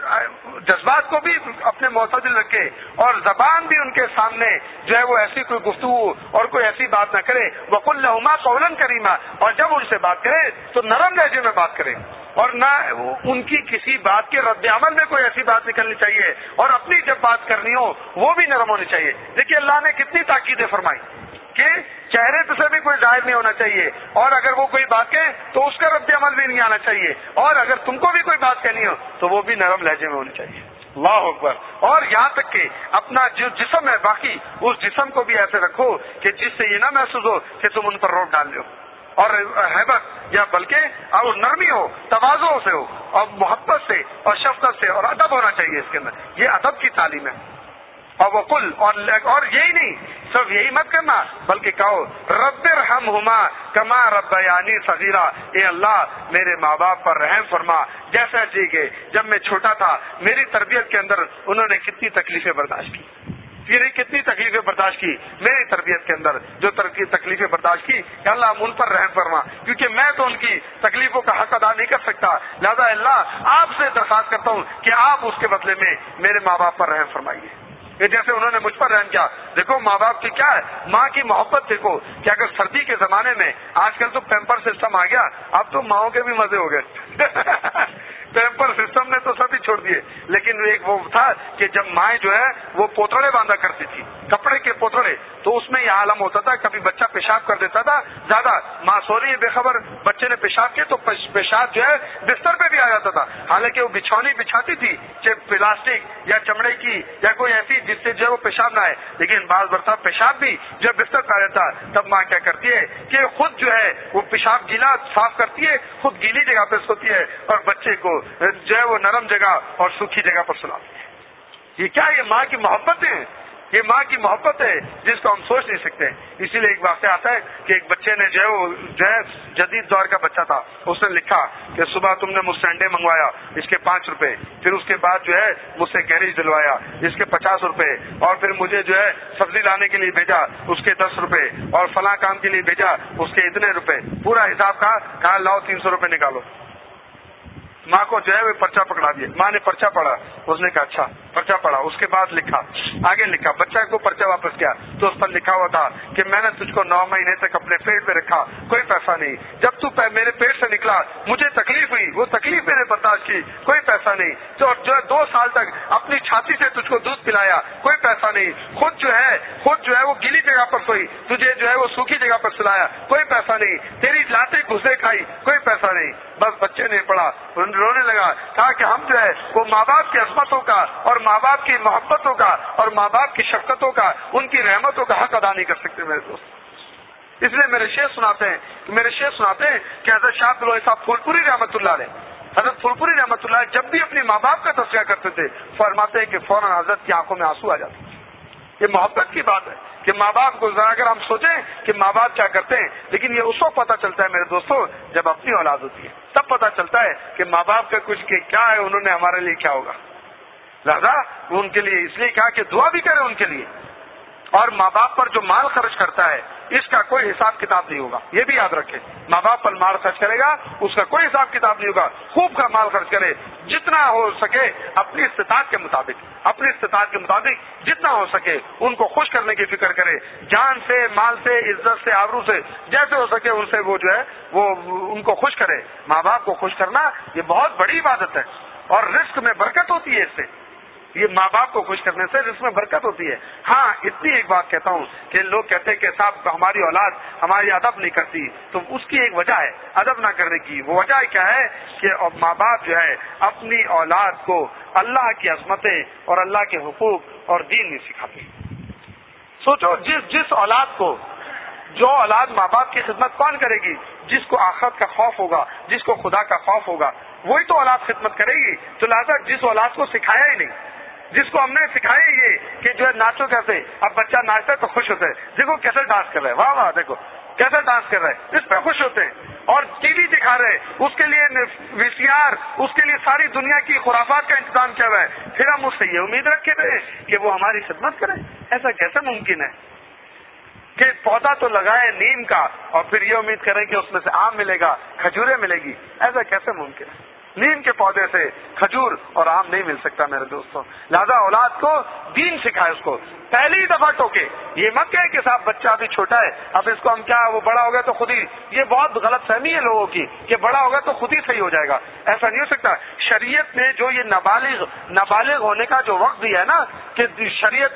جذبات کو بھی اپنے معتدل رکھے اور زبان بھی ان کے سامنے جو ہے وہ ایسی کوئی گفتگو اور کوئی ایسی بات نہ کرے. وقل لہما قولا کریما، اور جب ان سے بات کرے تو نرم لہجے میں بات کرے اور نہ ان کی کسی بات کے رد عمل میں کوئی ایسی بات نکلنی چاہیے، اور اپنی جب بات کرنی ہو وہ بھی نرم ہونی چاہیے. دیکھیے اللہ نے کتنی تاکیدیں فرمائی کہ چہرے سے بھی کوئی ظاہر نہیں ہونا چاہیے، اور اگر وہ کوئی بات کہے تو اس کا رد عمل بھی نہیں آنا چاہیے، اور اگر تم کو بھی کوئی بات کہنی ہو تو وہ بھی نرم لہجے میں ہونی چاہیے. اللہ اکبر. اور یہاں تک کہ اپنا جو جسم ہے باقی اس جسم کو بھی ایسے رکھو کہ جس سے یہ نہ محسوس ہو کہ تم ان پر روک ڈال لو، اور ہیبت یا بلکہ اور نرمی ہو، تواضع سے ہو، اور محبت سے اور شفقت سے اور ادب ہونا چاہیے اس کے اندر. یہ ادب کی تعلیم ہے. اور وہ کل اور اور یہی نہیں صرف یہی مت کرنا بلکہ کہو رب ارحمہما کما ربیانی صغیرا، اے اللہ میرے ماں باپ پر رحم فرما جیسا جی کہ جب میں چھوٹا تھا میری تربیت کے اندر انہوں نے کتنی تکلیفیں برداشت کی، پھر کتنی تکلیفیں برداشت کی میری تربیت کے اندر جو تکلیفیں برداشت کی، کہ اللہ ان پر رحم فرما، کیونکہ میں تو ان کی تکلیفوں کا حق ادا نہیں کر سکتا. لہذا اللہ آپ سے درخواست کرتا ہوں کہ آپ اس کے بدلے میں میرے ماں باپ پر رحم فرمائیے. کہ جیسے انہوں نے مجھ پر رحم کیا. دیکھو ماں باپ کی کیا ہے، ماں کی محبت دیکھو کہ اگر سردی کے زمانے میں، آج کل تو پیمپر سسٹم آ گیا، اب تو ماؤں کے بھی مزے ہو گئے پیمپر سسٹم نے تو سبھی چھوڑ دیے، لیکن ایک وہ تھا کہ جب مائیں جو ہے وہ پوتڑے باندھا کرتی تھی، کپڑے کے پوتڑے، تو اس میں یہ عالم ہوتا تھا کبھی بچہ پیشاب کر دیتا تھا زیادہ، ماں سو رہی ہے بے خبر، بچے نے پیشاب کیا تو پیشاب جو ہے بستر پہ بھی آ جاتا تھا، حالانکہ وہ بچھونی بچھاتی تھی چاہے پلاسٹک یا چمڑے کی یا کوئی ایسی جس سے جو ہے وہ پیشاب نہ آئے، لیکن بعض برسات پیشاب بھی جب بستر پہ آ جاتا تب ماں کیا کرتی ہے کہ خود جو ہے وہ پیشاب گیلا صاف کرتی ہے، خود گیلی جگہ پہ سوتی ہے اور بچے کو جو ہے وہ نرم جگہ اور سوکھی جگہ پر سلاتی ہے. یہ کیا، یہ ماں کی محبت ہے، یہ ماں کی محبت ہے جس کو ہم سوچ نہیں سکتے. اسی لیے ایک واقعہ آتا ہے کہ ایک بچے نے جو ہے وہ جو ہے جدید دور کا بچہ تھا، اس نے لکھا کہ صبح تم نے مجھ سے انڈے منگوایا اس کے پانچ روپے، پھر اس کے بعد جو ہے مجھ سے گیریج دلوایا اس کے پچاس روپے، اور پھر مجھے جو ہے سبزی لانے کے لیے بھیجا اس کے دس روپے، اور فلاں کام کے لیے بھیجا اس کے اتنے روپے، پورا حساب کا کہا لاؤ تین سو روپے نکالو. ماں کو جو ہے وہ پرچہ پکڑا دیا، ماں نے پرچہ پڑھا، اس نے کہا اچھا پرچہ پڑھا، اس کے بعد لکھا آگے لکھا بچہ کو پرچہ واپس کیا تو اس پر لکھا ہوا تھا کہ میں نے تجھ کو نو مہینے تک اپنے پیٹ پہ رکھا، کوئی پیسہ نہیں، جب تو میرے پیٹ سے نکلا مجھے تکلیف ہوئی، وہ تکلیف میں نے برداشت کی، کوئی پیسہ نہیں، تو جو ہے دو سال تک اپنی چھاتی سے تجھ کو دودھ پلایا، کوئی پیسہ نہیں، خود جو ہے خود جو ہے وہ گیلی جگہ پر سوئی، تجھے جو ہے وہ سوکھی جگہ پر سلایا، کوئی پیسہ نہیں، تیری لاتے گھسے کھائی، کوئی پیسہ نہیں. بس بچے نے پڑھا، رونے لگا، کہا کہ ہم جو ہے وہ ماں باپ کی عظمتوں کا اور ماں باپ کی محبتوں کا اور ماں باپ کی شفقتوں کا، ان کی رحمتوں کا حق ادا نہیں کر سکتے میرے دوست. اس لیے میرے شیخ سناتے ہیں میرے شیخ سناتے ہیں کہ حضرت شاہ عبد الوہاب صاحب پھول پوری رحمۃ اللہ علیہ حضرت پھول پوری رحمۃ اللہ جب بھی اپنے ماں باپ کا تذکرہ کرتے تھے فرماتے ہیں کہ فوراً حضرت کی آنکھوں میں آنسو آ جاتے. یہ محبت کی بات ہے کہ ماں باپ کو ذرا اگر ہم سوچیں کہ ماں باپ کیا کرتے ہیں، لیکن یہ اس وقت پتہ چلتا ہے میرے دوستوں جب اپنی اولاد ہوتی ہے، تب پتہ چلتا ہے کہ ماں باپ کا کچھ کہ کیا ہے، انہوں نے ہمارے لیے کیا ہوگا. لہذا ان کے لیے اس لیے کہا کہ دعا بھی کرے ان کے لیے. اور ماں باپ پر جو مال خرچ کرتا ہے اس کا کوئی حساب کتاب نہیں ہوگا, یہ بھی یاد رکھے. ماں باپ پر مال خرچ کرے گا اس کا کوئی حساب کتاب نہیں ہوگا. خوب کا مال خرچ کرے, جتنا ہو سکے اپنی استطاعت کے مطابق اپنی استطاعت کے مطابق جتنا ہو سکے ان کو خوش کرنے کی فکر کرے, جان سے, مال سے, عزت سے, آبرو سے, جیسے ہو سکے ان سے وہ جو ہے وہ ان کو خوش کرے. ماں باپ کو خوش کرنا یہ بہت بڑی عبادت ہے اور رزق میں برکت ہوتی ہے اس سے. یہ ماں باپ کو خوش کرنے سے رزق میں برکت ہوتی ہے. ہاں اتنی ایک بات کہتا ہوں کہ لوگ کہتے ہیں کہ صاحب ہماری اولاد ہماری ادب نہیں کرتی, تو اس کی ایک وجہ ہے ادب نہ کرنے کی. وہ وجہ کیا ہے کہ ماں باپ جو ہے اپنی اولاد کو اللہ کی عظمتیں اور اللہ کے حقوق اور دین نہیں سکھاتے. سوچو جس جس اولاد کو جو اولاد ماں باپ کی خدمت کون کرے گی؟ جس کو آخرت کا خوف ہوگا, جس کو خدا کا خوف ہوگا, وہی تو اولاد خدمت کرے گی. تو لہٰذا جس اولاد کو سکھایا ہی نہیں, جس کو ہم نے سکھایا یہ کہ جو ہے ناچو کیسے, اب بچہ ناچتا ہے تو خوش ہوتا ہے, دیکھو کیسے ڈانس کر رہے ہیں, واہ واہ دیکھو کیسے ڈانس کر رہے ہیں, اس پہ خوش ہوتے ہیں. اور ٹی وی دکھا رہے, اس کے لیے وی سی آر, اس کے لیے ساری دنیا کی خرافات کا انتظام کیا ہوا ہے. پھر ہم اس سے یہ امید رکھے تھے کہ وہ ہماری خدمت کرے. ایسا کیسے ممکن ہے کہ پودا تو لگائے نیم کا اور پھر یہ امید کریں کہ اس میں سے آم ملے گا, کھجوریں ملے گی. ایسا کیسے ممکن ہے؟ نیم کے پودے سے کھجور اور آم نہیں مل سکتا میرے دوستوں. لہذا اولاد کو دین سکھائے, اس کو پہلی دفعہ ٹوکے. یہ مت کہے کہ صاحب بچہ ابھی چھوٹا ہے, اب اس کو ہم کیا, وہ بڑا ہو گیا تو خود ہی, یہ بہت غلط فہمی ہے لوگوں کی کہ بڑا ہوگا تو خود ہی صحیح ہو جائے گا. ایسا نہیں ہو سکتا. شریعت نے جو یہ نابالغ نابالغ ہونے کا جو وقت دیا ہے نا, کہ شریعت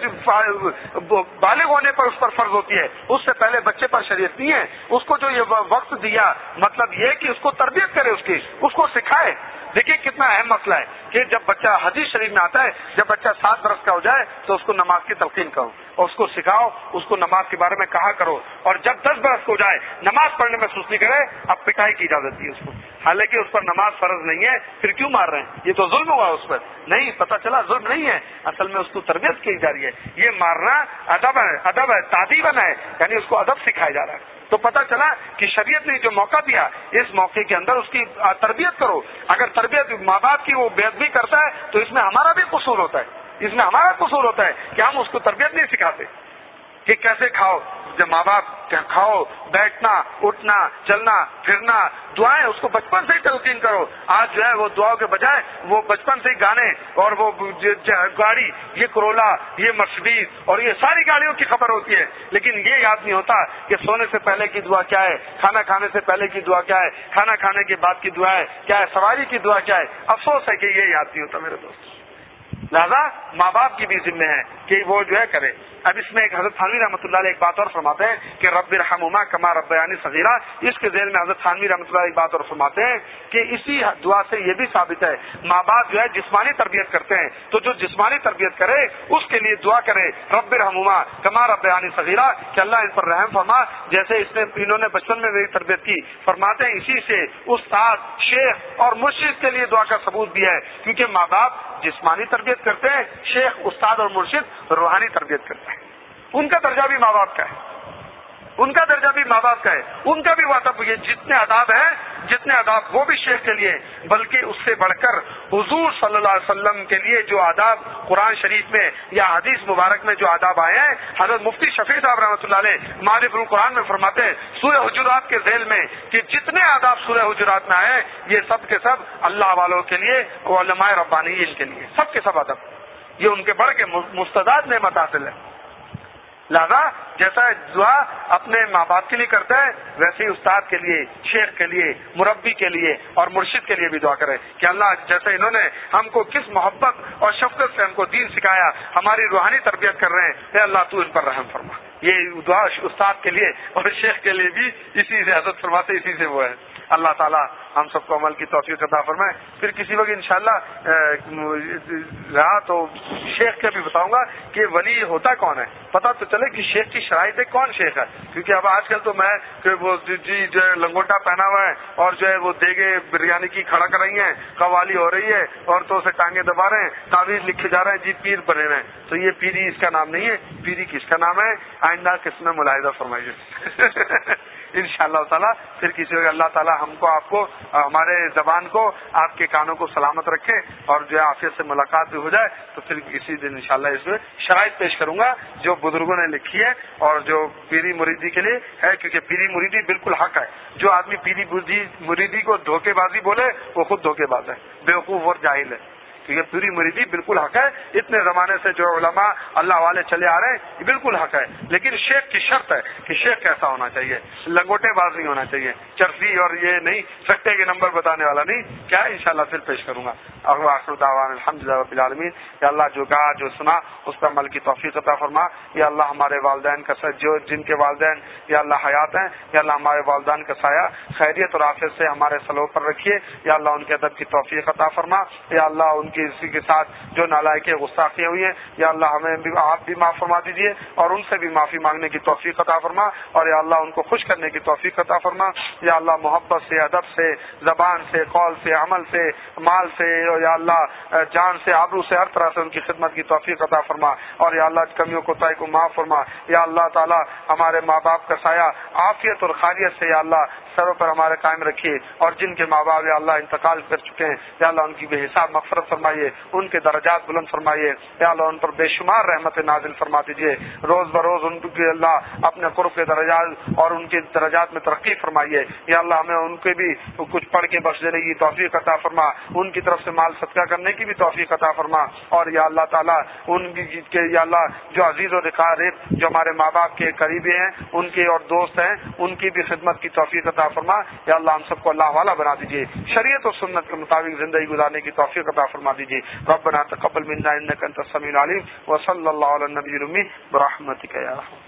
بالغ ہونے پر اس پر فرض ہوتی ہے, اس سے پہلے بچے پر شریعت نہیں ہے. اس کو جو یہ وقت دیا مطلب یہ کہ اس کو تربیت کرے, اس کی اس کو سکھائے. دیکھیے کتنا اہم مسئلہ ہے کہ جب بچہ حدیث شریف میں آتا ہے جب بچہ سات برس کا ہو جائے تو اس کو نماز کی تلقین کرو اور اس کو سکھاؤ, اس کو نماز کے بارے میں کہا کرو. اور جب دس برس کو ہو جائے نماز پڑھنے میں سستی کرے, اب پٹائی کی اجازت دی اس کو, حالانکہ اس پر نماز فرض نہیں ہے. پھر کیوں مار رہے ہیں؟ یہ تو ظلم ہوا اس پر. نہیں, پتہ چلا ظلم نہیں ہے, اصل میں اس کو تربیت کی جا رہی ہے. یہ مارنا ادب ہے, ادب ہے, تعدیباً ہے, یعنی اس کو ادب سکھایا جا رہا ہے. تو پتہ چلا کہ شریعت نے جو موقع دیا اس موقع کے اندر اس کی تربیت کرو. اگر تربیت ماں باپ کی وہ بے ادبی کرتا ہے تو اس میں ہمارا بھی قصور ہوتا ہے, اس میں ہمارا قصور ہوتا ہے کہ ہم اس کو تربیت نہیں سکھاتے کہ کیسے کھاؤ. جب ماں باپ کھاؤ, بیٹھنا, اٹھنا, چلنا, پھرنا, دعائیں اس کو بچپن سے ہی تلقین کرو. آج جو ہے وہ دعاؤں کے بجائے وہ بچپن سے ہی گانے اور وہ گاڑی, یہ کرولا, یہ مرسڈیز اور یہ ساری گاڑیوں کی خبر ہوتی ہے, لیکن یہ یاد نہیں ہوتا کہ سونے سے پہلے کی دعا کیا ہے, کھانا کھانے سے پہلے کی دعا کیا ہے, کھانا کھانے کے بعد کی دعا ہے کیا ہے, سواری کی دعا کیا ہے. افسوس ہے کہ یہ یاد نہیں ہوتا میرے دوست. لہذا ماں باپ کی بھی ذمہ ہے کہ وہ جو ہے کرے. اب اس میں ایک حضرت تھانوی رحمۃ اللہ علیہ ایک بات اور فرماتے ہیں کہ رب ارحمہما کما ربیانی صغیرہ. اس کے ذیل میں حضرت تھانوی رحمۃ اللہ ایک بات اور فرماتے ہیں کہ اسی دعا سے یہ بھی ثابت ہے ماں باپ جو ہے جسمانی تربیت کرتے ہیں تو جو جسمانی تربیت کرے اس کے لیے دعا کرے رب ارحمہما کما ربیانی صغیرہ, کہ اللہ ان پر رحم فرما جیسے اس نے انہوں نے بچپن میں میری تربیت کی. فرماتے ہیں اسی سے استاد, شیخ اور مرشد کے لیے دعا کا ثبوت بھی ہے, کیونکہ ماں باپ جسمانی تربیت کرتے ہیں, شیخ, استاد اور مرشد روحانی تربیت کرتے ہیں. ان کا درجہ بھی ماں باپ کا ہے, ان کا درجہ بھی ماں باپ کا ہے, ان کا بھی ادب. یہ جتنے آداب ہیں جتنے آداب وہ بھی شیخ کے لیے, بلکہ اس سے بڑھ کر حضور صلی اللہ علیہ وسلم کے لیے جو آداب قرآن شریف میں یا حدیث مبارک میں جو آداب آئے ہیں, حضرت مفتی شفیع صاحب رحمۃ اللہ علیہ معرف القرآن میں فرماتے ہیں سورہ حجرات کے ذیل میں کہ جتنے آداب سورہ حجرات میں آئے یہ سب کے سب اللہ والوں کے لیے, علماء ربانیین کے لیے, سب کے سب ادب. یہ ان کے بڑھ کے مستعد نعمت حاصل ہے. لہذا جیسا دعا اپنے ماں باپ کے لیے کرتا ہے ویسے ہی استاد کے لیے, شیخ کے لیے, مربی کے لیے اور مرشد کے لیے بھی دعا کرے کہ اللہ جیسے انہوں نے ہم کو کس محبت اور شفقت سے ہم کو دین سکھایا, ہماری روحانی تربیت کر رہے ہیں, اے اللہ تو ان پر رحم فرما. یہ دعا استاد کے لیے اور شیخ کے لیے بھی اسی سے حضرت فرماتے, اسی سے وہ ہے. اللہ تعالیٰ ہم سب کو عمل کی توفیق عطا فرمائے. پھر کسی وقت انشاءاللہ رہا تو شیخ کا بھی بتاؤں گا کہ ولی ہوتا کون ہے, پتہ تو چلے کہ شیخ کی شرائط ہے, کون شیخ ہے. کیونکہ اب آج کل تو میں کہ وہ جی جو ہے لنگوٹا پہنا ہوا ہے اور جو ہے وہ دیگے بریانی کی کھڑا کر رہی ہیں, قوالی ہو رہی ہے, عورتوں سے ٹانگیں دبا رہے ہیں, تعویذ لکھے جا رہے ہیں, جی پیر بنے رہے ہیں. تو یہ پیری اس کا نام نہیں ہے, پیری کس کا نام ہے؟ آئندہ کس میں ملاحظہ فرمائیے. انشاءاللہ تعالی پھر کسی وقت اللہ تعالی ہم کو آپ کو ہمارے زبان کو آپ کے کانوں کو سلامت رکھے اور جو ہے عافیت سے ملاقات بھی ہو جائے تو پھر کسی دن انشاءاللہ اس میں شرائط پیش کروں گا جو بزرگوں نے لکھی ہے اور جو پیری مریدی کے لیے ہے، کیونکہ پیری مریدی بالکل حق ہے. جو آدمی پیری مریدی کو دھوکے بازی بولے وہ خود دھوکے باز ہے، بیوقوف اور جاہل ہے. کیونکہ پیری مریدی بالکل حق ہے. اتنے زمانے سے جو علماء اللہ والے چلے آ رہے ہیں یہ بالکل حق ہے، لیکن شیخ کی شرط ہے کہ شیخ کیسا ہونا چاہیے، لنگوٹے باز نہیں ہونا چاہیے، چرسی اور یہ نہیں سکتے کے نمبر بتانے والا نہیں. کیا انشاءاللہ پھر پیش کروں گا. اور آخر دعوانا الحمدللہ رب العالمین. یا اللہ جو کہا جو سنا اس پر عمل کی توفیق عطا فرما. یا اللہ ہمارے والدین کا جو جن کے والدین یا اللہ حیات ہیں، یا اللہ ہمارے والدین کا سایہ خیریت اور عافیت سے ہمارے سلوک پر رکھیے. یا اللہ ان کے ادب کی توفیق عطا فرما. یا اللہ ان کی اسی کے ساتھ جو نالائق غستاخیاں ہوئی ہیں یا اللہ ہمیں بھی آپ بھی معاف فرما دیجیے اور ان سے بھی معافی مانگنے کی توفیق عطا فرما. اور یا اللہ ان کو خوش کرنے کی توفیق عطا فرما. یا اللہ محبت سے، ادب سے، زبان سے، قول سے، عمل سے، مال سے، اور یا اللہ جان سے، آبرو سے، ہر طرح سے ان کی خدمت کی توفیق عطا فرما. اور یا اللہ کمیوں کوتاہی کو معاف فرما. یا اللہ تعالی ہمارے ماں باپ کا سایہ عافیت اور خیریت سے یا اللہ سروں پر ہمارے قائم رکھیے. اور جن کے ماں باپ یا اللہ انتقال کر چکے ہیں یا اللہ ان کی بے حساب مغفرت فرمائیے، ان کے درجات بلند فرمائیے. یا اللہ ان پر بے شمار رحمت نازل فرما دیجیے. روز بروز ان کے اللہ اپنے قرب کے درجات اور ان کے درجات میں ترقی فرمائیے. یا اللہ ہمیں ان کے بھی کچھ پڑھ کے بخش دینے کی توفیق عطا فرما. ان کی طرف سے مال صدقہ کرنے کی بھی توفیق عطا فرما. اور یا اللہ تعالیٰ ان کے یا اللہ جو عزیز و رقیب جو ہمارے ماں باپ کے قریبی ہیں ان کے اور دوست ہیں ان کی بھی خدمت کی توفیق عطا فرما. یا اللہ ہم سب کو اللہ والا بنا دیجیے، شریعت و سنت کے مطابق زندگی گزارنے کی توفیق عطا فرما دیجیے. ربنا تقبل منا انك انت السميع العليم وصلى الله على النبي الامي برحمتك يا رحمن.